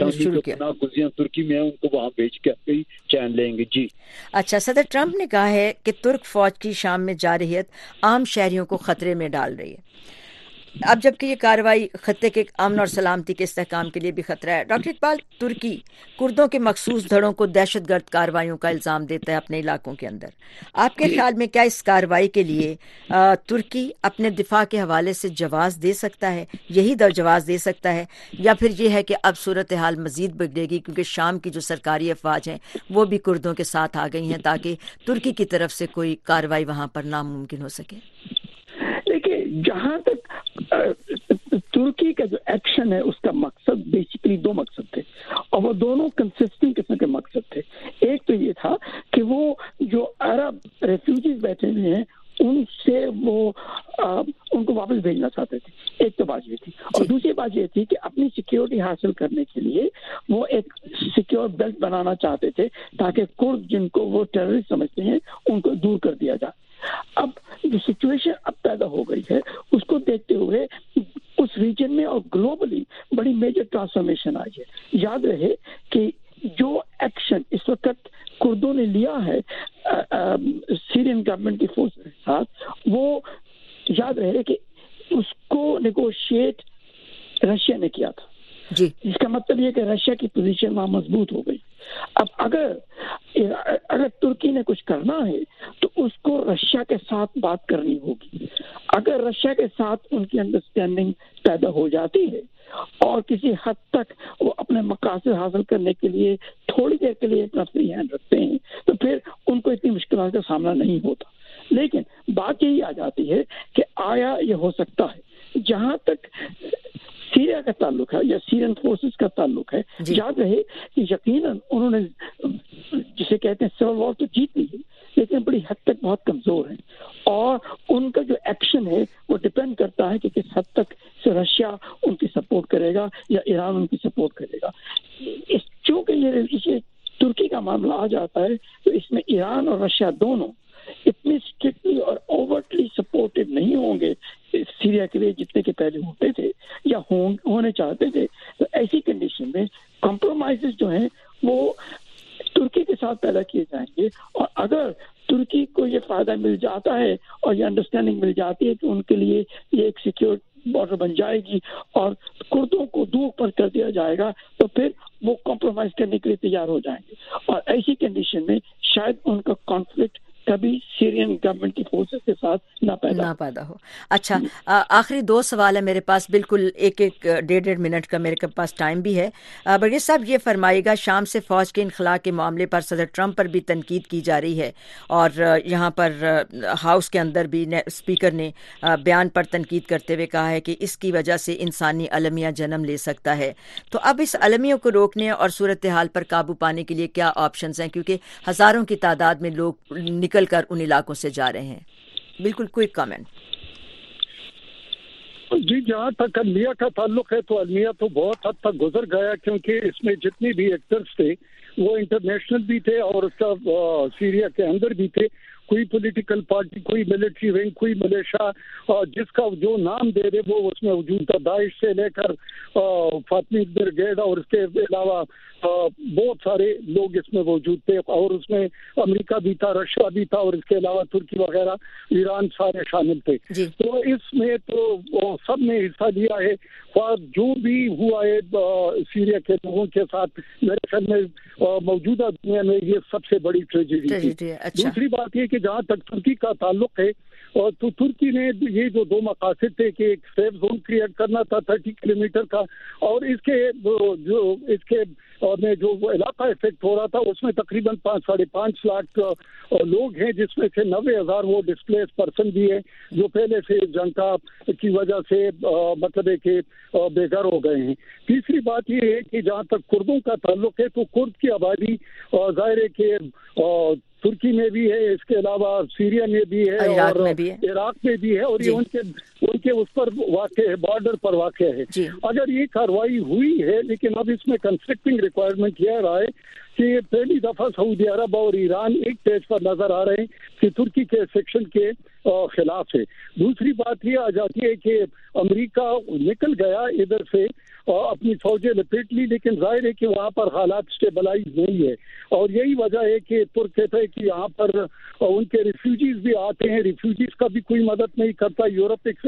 گزیاں ترکی میں ہیں ان کو وہاں بھیج کے چین لیں گے. جی اچھا, صدر ٹرمپ نے کہا ہے کہ ترک فوج کی شام میں جارحیت عام شہریوں کو خطرے میں ڈال رہی ہے. اب جبکہ یہ کارروائی خطے کے امن اور سلامتی کے استحکام کے لیے بھی خطرہ ہے، ڈاکٹر اقبال، ترکی کردوں کے مخصوص دھڑوں کو دہشت گرد کارروائیوں کا الزام دیتا ہے اپنے علاقوں کے اندر. آپ کے خیال میں کیا اس کارروائی کے لیے ترکی اپنے دفاع کے حوالے سے جواز دے سکتا ہے، یہی در جواز دے سکتا ہے، یا پھر یہ ہے کہ اب صورتحال مزید بگڑے گی کیونکہ شام کی جو سرکاری افواج ہیں وہ بھی کردوں کے ساتھ آ گئی ہیں تاکہ ترکی کی طرف سے کوئی کارروائی وہاں پر ناممکن ہو سکے؟ دیکھیے، جہاں تک ترکی کا جو ایکشن ہے اس کا مقصد بیسیکلی دو مقصد تھے، اور وہ دونوں کنسسٹنٹ قسم کے مقصد تھے. ایک تو یہ تھا کہ وہ جو عرب ریفیوجیز بیٹھے ہوئے ہیں ان سے وہ آ, ان کو واپس بھیجنا چاہتے تھے. ایک تو بات یہ تھی، اور دوسری بات یہ تھی کہ اپنی سیکیورٹی حاصل کرنے کے لیے وہ ایک سیکیور بیلٹ بنانا چاہتے تھے تاکہ کرد جن کو وہ ٹیررسٹ سمجھتے ہیں ان کو دور کر دیا جائے. اب جو سچویشن اب پیدا ہو گئی ہے اس کو دیکھتے ہوئے اس ریجن میں اور گلوبلی بڑی میجر ٹرانسفارمیشن آئی ہے. یاد رہے کہ جو ایکشن اس وقت کردوں نے لیا ہے سیرین گورنمنٹ کی فورس کے ساتھ، وہ یاد رہے کہ اس کو نیگوشیٹ رشیا نے کیا تھا. جی، اس کا مطلب یہ کہ رشیا کی پوزیشن وہاں مضبوط ہو گئی. اب اگر اگر ترکی نے کچھ کرنا ہے تو اس کو رشیا کے ساتھ بات کرنی ہوگی. اگر رشیا کے ساتھ ان کی انڈرسٹینڈنگ پیدا ہو جاتی ہے اور کسی حد تک وہ اپنے مقاصد حاصل کرنے کے لیے تھوڑی دیر کے لیے اپنا فری ہینڈ رکھتے ہیں تو پھر ان کو اتنی مشکلات کا سامنا نہیں ہوتا. لیکن بات یہی آ جاتی ہے کہ آیا یہ ہو سکتا ہے. جہاں تک سیریا کا تعلق ہے یا سیرین فورسز کا تعلق ہے، یاد رہے کہ یقیناً انہوں نے جسے کہتے ہیں سول وار تو جیت لی ہے، لیکن بڑی حد تک بہت کمزور ہیں، اور ان کا جو ایکشن ہے وہ ڈپینڈ کرتا ہے کہ کس حد تک رشیا ان کی سپورٹ کرے گا یا ایران ان کی سپورٹ کرے گا. چونکہ یہ ترکی کا معاملہ آ جاتا ہے تو اس میں ایران اور رشیا دونوں اتنی اسٹرکٹلی اور اوورٹلی سپورٹڈ نہیں ہوں گے سیریا کے لیے جتنے کے پہلے ہوتے تھے یا ہونے چاہتے تھے. تو ایسی کنڈیشن میں کمپرومائزز جو ہیں وہ ترکی کے ساتھ پیدا کیے جائیں گے، اور اگر ترکی کو یہ فائدہ مل جاتا ہے اور یہ انڈرسٹینڈنگ مل جاتی ہے کہ ان کے لیے یہ ایک سیکیور بارڈر بن جائے گی اور کردوں کو دور پر کر دیا جائے گا، تو پھر وہ کمپرومائز کرنے کے لیے تیار ہو جائیں گے. اور ایسی کنڈیشن میں شاید ان کا کانفلکٹ کبھی سیرین گورنمنٹ کی فورسز کے ساتھ نہ پیدا نہ پیدا ہو. اچھا، آخری دو سوال ہے میرے پاس، بالکل ایک ایک ڈیڑھ ڈیڑھ منٹ کا میرے پاس ٹائم بھی ہے. برگیز صاحب یہ فرمائیے گا، شام سے فوج کے انخلاء کے معاملے پر صدر ٹرمپ پر بھی تنقید کی جا رہی ہے، اور یہاں پر ہاؤس کے اندر بھی اسپیکر نے بیان پر تنقید کرتے ہوئے کہا ہے کہ اس کی وجہ سے انسانی المیہ جنم لے سکتا ہے. تو اب اس المیوں کو روکنے اور صورتحال پر قابو پانے کے لیے کیا آپشنز ہیں، کیونکہ ہزاروں کی تعداد میں لوگ نکل کر ان علاقوں سے جا رہے ہیں؟ بالکل کوئک کامنٹ. جی، جہاں تک المیہ کا تعلق ہے تو المیہ تو بہت حد تک گزر گیا، کیونکہ اس میں جتنے بھی ایکٹرز تھے وہ انٹرنیشنل بھی تھے اور اس کا سیریا کے اندر بھی تھے. کوئی پولیٹیکل پارٹی، کوئی ملٹری ونگ، کوئی ملیشیا، جس کا جو نام دے دے وہ اس میں موجود تھا. داعش سے لے کر فاطمی برگیڈ اور اس کے علاوہ بہت سارے لوگ اس میں موجود تھے، اور اس میں امریکہ بھی تھا، رشیا بھی تھا، اور اس کے علاوہ ترکی وغیرہ، ایران، سارے شامل تھے. جی. تو اس میں تو سب نے حصہ لیا ہے. جو بھی ہوا ہے سیریا کے لوگوں کے ساتھ، میرے خیال میں موجودہ دنیا میں یہ سب سے بڑی ٹریجڈی تھی. اچھا. دوسری بات یہ کہ جہاں تک ترکی کا تعلق ہے، اور تو ترکی نے یہ جو دو مقاصد تھے کہ ایک سیف زون کریٹ کرنا تھا تھرٹی کلو میٹر کا، اور اس کے جو اس کے میں جو علاقہ افیکٹ ہو رہا تھا اس میں تقریباً پانچ ساڑھے پانچ لاکھ لوگ ہیں، جس میں سے نوے ہزار وہ ڈسپلیس پرسن بھی ہیں جو پہلے سے جنگ کا کی وجہ سے مطلب ہے کہ بے گھر ہو گئے ہیں. تیسری بات یہ ہے کہ جہاں تک کردوں کا تعلق ہے تو کرد کی آبادی ظاہر ہے کہ ترکی میں بھی ہے، اس کے علاوہ سیریا میں بھی ہے، اور عراق میں بھی ہے، اور یہ ان کے ان کے اس پر واقع ہے، بارڈر پر واقع ہے. جی. اگر یہ کارروائی ہوئی ہے، لیکن اب اس میں کنسٹرکٹنگ ریکوائرمنٹ یہ رہا ہے کہ پہلی دفعہ سعودی عرب اور ایران ایک پیج پر نظر آ رہے ہیں کہ ترکی کے سیکشن کے خلاف ہے. دوسری بات یہ آ جاتی ہے کہ امریکہ نکل گیا ادھر سے اپنی فوجیں لپیٹ لی، لیکن ظاہر ہے کہ وہاں پر حالات اسٹیبلائز نہیں ہے، اور یہی وجہ ہے کہ ترک کہتے ہیں کہ یہاں پر ان کے ریفیوجیز بھی آتے ہیں، ریفیوجیز کا بھی کوئی مدد نہیں کرتا. یورپ ایک سے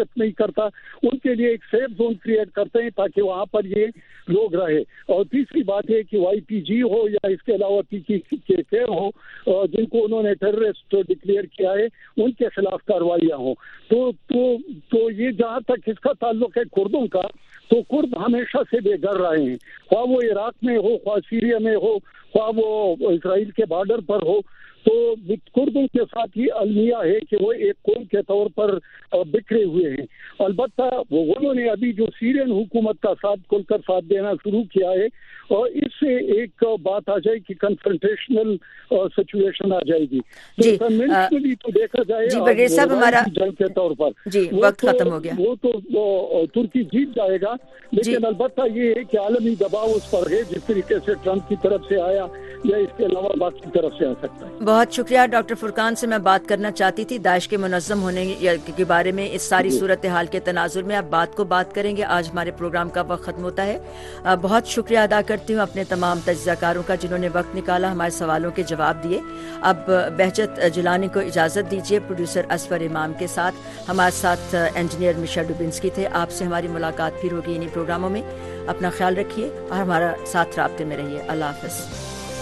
एक्सेप्ट नहीं करता, उनके लिए एक सेफ जोन क्रिएट करते हैं ताकि वहाँ पर ये लोग रहे। और तीसरी बात है कि वाई पी जी हो या इसके अलावा पी के के हो, जिनको उन्होंने टेररिस्ट डिक्लेयर किया है, उनके खिलाफ कार्रवाइयाँ हो। तो तो तो ये जहाँ तक इसका ताल्लुक है कुर्दों का, तो कुर्द हमेशा से बेघर रहे हैं, ख्वाह वो इराक में हो, ख्वाह सीरिया में हो, ख्वाह वो इसराइल के बॉर्डर पर हो। तो कुर्दों के साथ ही अलमिया है कि वो एक कौम के तौर पर बिखरे हुए हैं। अलबत्ता वो उन्होंने अभी जो सीरियन हुकूमत का साथ खुलकर साथ देना शुरू किया है, और इससे एक बात आ जाए कि कन्फ्रंटेशनल सिचुएशन आ जाएगी। जी, तो कन्वेंशनली तो देखा जाए जी बगैर साहब हमारा जंग के तौर पर जी वक्त खत्म हो गया, वो तो तुर्की जीत जाएगा, लेकिन अलबत्ता ये है कि आलमी दबाव उस पर है, जिस तरीके से ट्रंप की तरफ से आया या इसके अलावा बाकी तरफ से आ सकता है। बहुत शुक्रिया डॉक्टर फुरकान से मैं बात करना चाहती थी दाइश के मुनज़्ज़म होने के बारे में, इस सारी सूरत हाल के तनाजुर में अब बात को बात करेंगे। आज हमारे प्रोग्राम का वक्त खत्म होता है। बहुत शुक्रिया अदा करती हूँ अपने तमाम तज्ज़ियाकारों का जिन्होंने वक्त निकाला, हमारे सवालों के जवाब दिए। अब बहजत जिलानी को इजाज़त दीजिए। प्रोड्यूसर असफर इमाम के साथ हमारे साथ इंजीनियर मिशा डुबिंस्की थे। आपसे हमारी मुलाकात फिर होगी इन्हीं प्रोग्रामों में। अपना ख्याल रखिए और हमारा साथ राब्ते में रहिए। अल्लाह हाफ़िज़।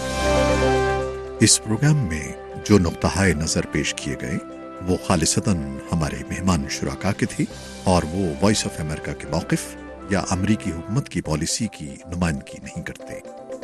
इस प्रोग्राम में जो नुक्ता-ए नज़र पेश किए गए वो खालिसतन हमारे मेहमान शुराका के थे और वो वॉइस ऑफ अमेरिका के मौक़िफ़ या अमरीकी हुकूमत की पॉलिसी की नुमाइंदगी नहीं करते।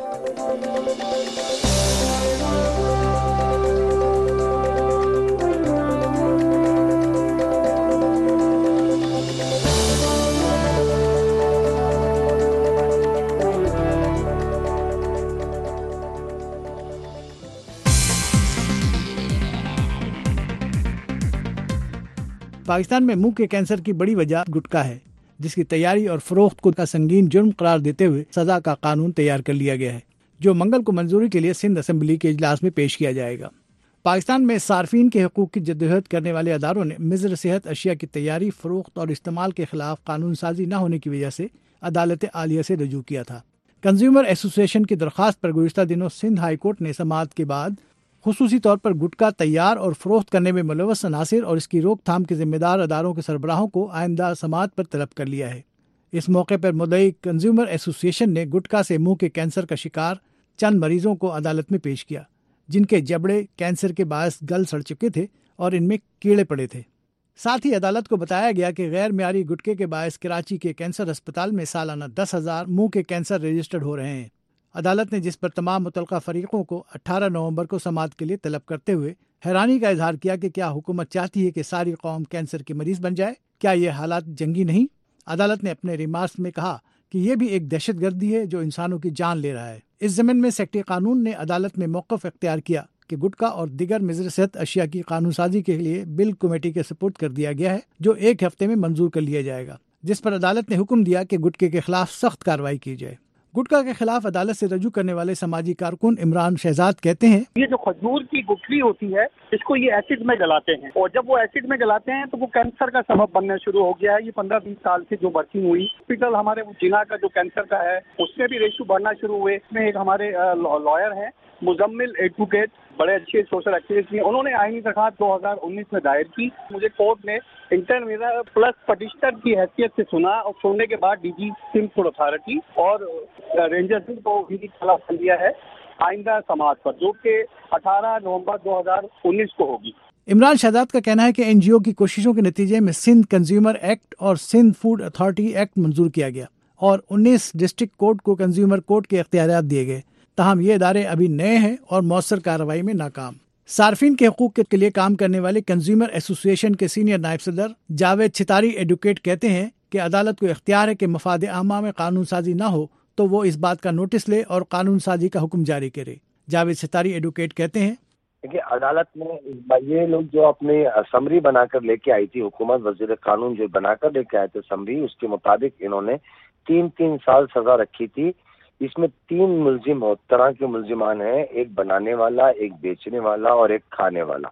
पाकिस्तान में मुंह के कैंसर की बड़ी वजह गुटखा है, जिसकी तैयारी और फरोख्त को का संगीन जुर्म करार देते हुए सजा का कानून तैयार कर लिया गया है, जो मंगल को मंजूरी के लिए सिंध असेंबली के इजलास में पेश किया जाएगा। पाकिस्तान में सार्फिन के हकूक़ की जद्दोजहद करने वाले अदारों ने मिज़र सेहत अशिया की तैयारी, फरोख्त और इस्तेमाल के खिलाफ कानून साजी न होने की वजह से अदालत आलिया से रजू किया था। कंज्यूमर एसोसिएशन की दरख्वास्त पर गुज़िश्ता दिनों सिंध हाई कोर्ट ने समाअत के बाद खुसूसी तौर पर गुटखा तैयार और फरोख्त करने में मुलव्वस अनासिर और इसकी रोकथाम के जिम्मेदार अदारों के सरबराहों को आइंदा समाअत पर तलब कर लिया है। इस मौके पर मुद्दई कंज्यूमर एसोसिएशन ने गुटखा से मुंह के कैंसर का शिकार चंद मरीजों को अदालत में पेश किया, जिनके जबड़े कैंसर के बायस गल सड़ चुके थे और इनमें कीड़े पड़े थे। साथ ही अदालत को बताया गया कि गैर मियारी गुटखे के बायस कराची के कैंसर अस्पताल में सालाना दस हजार मुंह के कैंसर रजिस्टर्ड हो रहे हैं। अदालत ने जिस पर तमाम मुतल्लिका फरीकों को अठारह नवंबर को समाअत के लिए तलब करते हुए हैरानी का इजहार किया कि क्या हुकूमत चाहती है कि सारी कौम कैंसर की मरीज बन जाए? क्या ये हालात जंगी नहीं? अदालत ने अपने रिमार्क्स में कहा कि ये भी एक दहशतगर्दी है जो इंसानों की जान ले रहा है। इस ज़मीन में सेक्रेटरी कानून ने अदालत में मौक़िफ़ इख्तियार किया कि गुटखा और दिगर मिज़र सेहत अशिया की कानून साजी के लिए बिल कमेटी के सपुर्द कर दिया गया है, जो एक हफ्ते में मंजूर कर लिया जाएगा, जिस पर अदालत ने हुक्म दिया कि गुटखे के खिलाफ सख्त कार्रवाई की जाए। गुटखा के खिलाफ अदालत से रजू करने वाले समाजी कारकुन इमरान शहजाद कहते हैं, ये जो खजूर की गुठली होती है इसको ये एसिड में गलाते हैं, और जब वो एसिड में गलाते हैं तो वो कैंसर का सबब बनना शुरू हो गया है। ये पंद्रह बीस साल से जो वर्किंग हुई हॉस्पिटल हमारे जिना का जो कैंसर का है उसमें भी रेशो बढ़ना शुरू हुए। इसमें एक हमारे लॉयर हैं मुजम्मिल एडवोकेट, बड़े अच्छे सोशल एक्टिविस्ट हैं, उन्होंने आईनी दरखास्त दो हज़ार उन्नीस में दायर की। मुझे कोर्ट ने इंटरमीडिएट प्लस पटिशनर की हैसियत से सुना और सुनने के बाद डीजी सिंध फूड अथॉरिटी और रेंजर सिंह को भी तलब कर दिया है आइंदा समाअत पर, जो कि अठारह नवंबर दो हज़ार उन्नीस को होगी। इमरान शहजाद का कहना है कि एनजीओ की कोशिशों के नतीजे में सिंध कंज्यूमर एक्ट और सिंध फूड अथॉरिटी एक्ट मंजूर किया गया और उन्नीस डिस्ट्रिक्ट कोर्ट को कंज्यूमर कोर्ट के इख्तियारात दिए गए। ताहम ये इदारे अभी नए हैं और मौसर कार्रवाई में नाकाम। सार्फिन के हकूक़ के लिए काम करने वाले कंज्यूमर एसोसिएशन के सीनियर नायब सदर जावेद छितारी एडवोकेट कहते हैं कि अदालत को इख्तियार है कि मफाद आमा में कानून साजी न हो तो वो इस बात का नोटिस ले और कानून साजी का हुक्म जारी करे। जावेद छितारी एडवोकेट कहते हैं, देखिए अदालत में ये लोग जो अपनी समरी बनाकर लेके आई थी, हुकूमत वजीर कानून जो बनाकर लेके आए थे समरी, उसके मुताबिक इन्होंने तीन तीन साल सजा रखी थी। इसमें तीन मुलजिम हो तरह के मुलजिमान हैं, एक बनाने वाला, एक बेचने वाला और एक खाने वाला।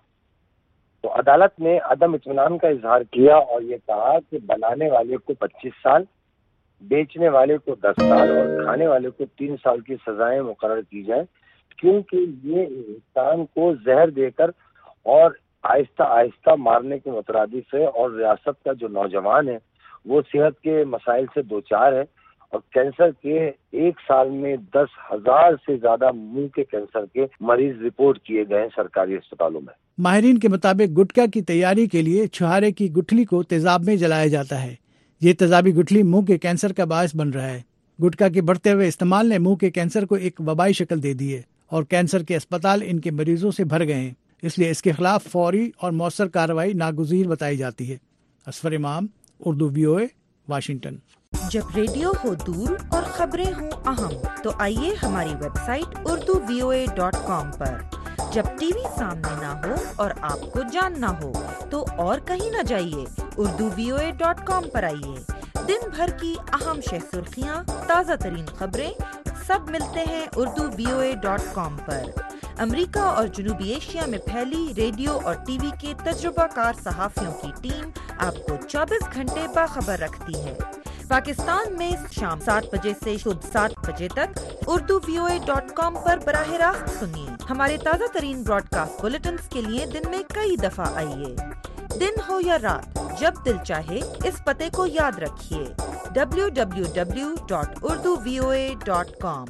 तो अदालत ने अदम इत्मीनान का इजहार किया और ये कहा कि बनाने वाले को पच्चीस साल, बेचने वाले को दस साल और खाने वाले को तीन साल की सजाएं मुकर्रर की जाए, क्योंकि ये इंसान को जहर देकर और آہستہ آہستہ مارنے کے مترادف ہے، اور ریاست کا جو نوجوان ہے وہ صحت کے مسائل سے دوچار ہے، اور کینسر کے ایک سال میں دس ہزار سے زیادہ منہ کے کینسر کے مریض رپورٹ کیے گئے ہیں سرکاری اسپتالوں میں۔ ماہرین کے مطابق گٹکا کی تیاری کے لیے چھہارے کی گٹھلی کو تیزاب میں جلایا جاتا ہے۔ یہ تیزابی گٹھلی منہ کے کینسر کا باعث بن رہا ہے۔ گٹکا کے بڑھتے ہوئے استعمال نے منہ کے کینسر کو ایک وبائی شکل دے دی ہے، اور کینسر کے اسپتال ان کے مریضوں سے بھر گئے ہیں، اس لیے اس کے خلاف فوری اور مؤثر کارروائی ناگزیر بتائی جاتی ہے۔ Asfar Imam, Urdu V O A, Washington. جب ریڈیو ہو دور اور خبریں ہوں اہم تو آئیے ہماری website Urdu V O A dot com پر۔ جب ٹی وی سامنے نہ ہو اور آپ کو جاننا ہو تو اور کہیں نہ جائیے، Urdu V O A dot com پر آئیے۔ دن بھر کی اہم شہ سرخیاں، تازہ ترین خبریں سب ملتے ہیں Urdu V O A dot com پر۔ امریکہ اور جنوبی ایشیا میں پھیلی ریڈیو اور ٹی وی کے تجربہ کار صحافیوں کی ٹیم آپ کو چوبیس گھنٹے باخبر رکھتی ہے۔ پاکستان میں شام سات بجے سے صبح سات بجے تک Urdu V O A dot com پر براہ راست سنیے۔ ہمارے تازہ ترین براڈ کاسٹ بلیٹنز کے لیے دن میں کئی دفعہ آئیے۔ دن ہو یا رات، جب دل چاہے اس پتے کو یاد رکھیے، W W W dot Urdu V O A dot com.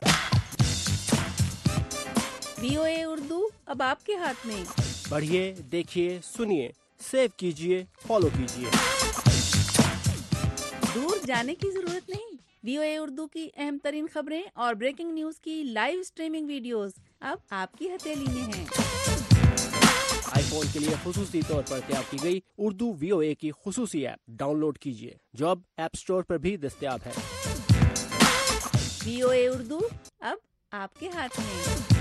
V O A Urdu اب آپ کے ہاتھ میں۔ پڑھیے، دیکھیے، سنیے، سیو کیجیے، فالو کیجیے۔ دور جانے کی ضرورت نہیں، وی او اے اردو کی اہم ترین خبریں اور بریکنگ نیوز کی لائیو اسٹریمنگ ویڈیوز اب آپ کی ہتھیلی میں ہیں۔ آئی فون کے لیے خصوصی طور پر تیار کی گئی اردو وی او اے کی خصوصی ایپ ڈاؤن لوڈ کیجیے، جو اب ایپ اسٹور پر بھی دستیاب ہے۔ وی او اے اردو اب آپ کے ہاتھ میں۔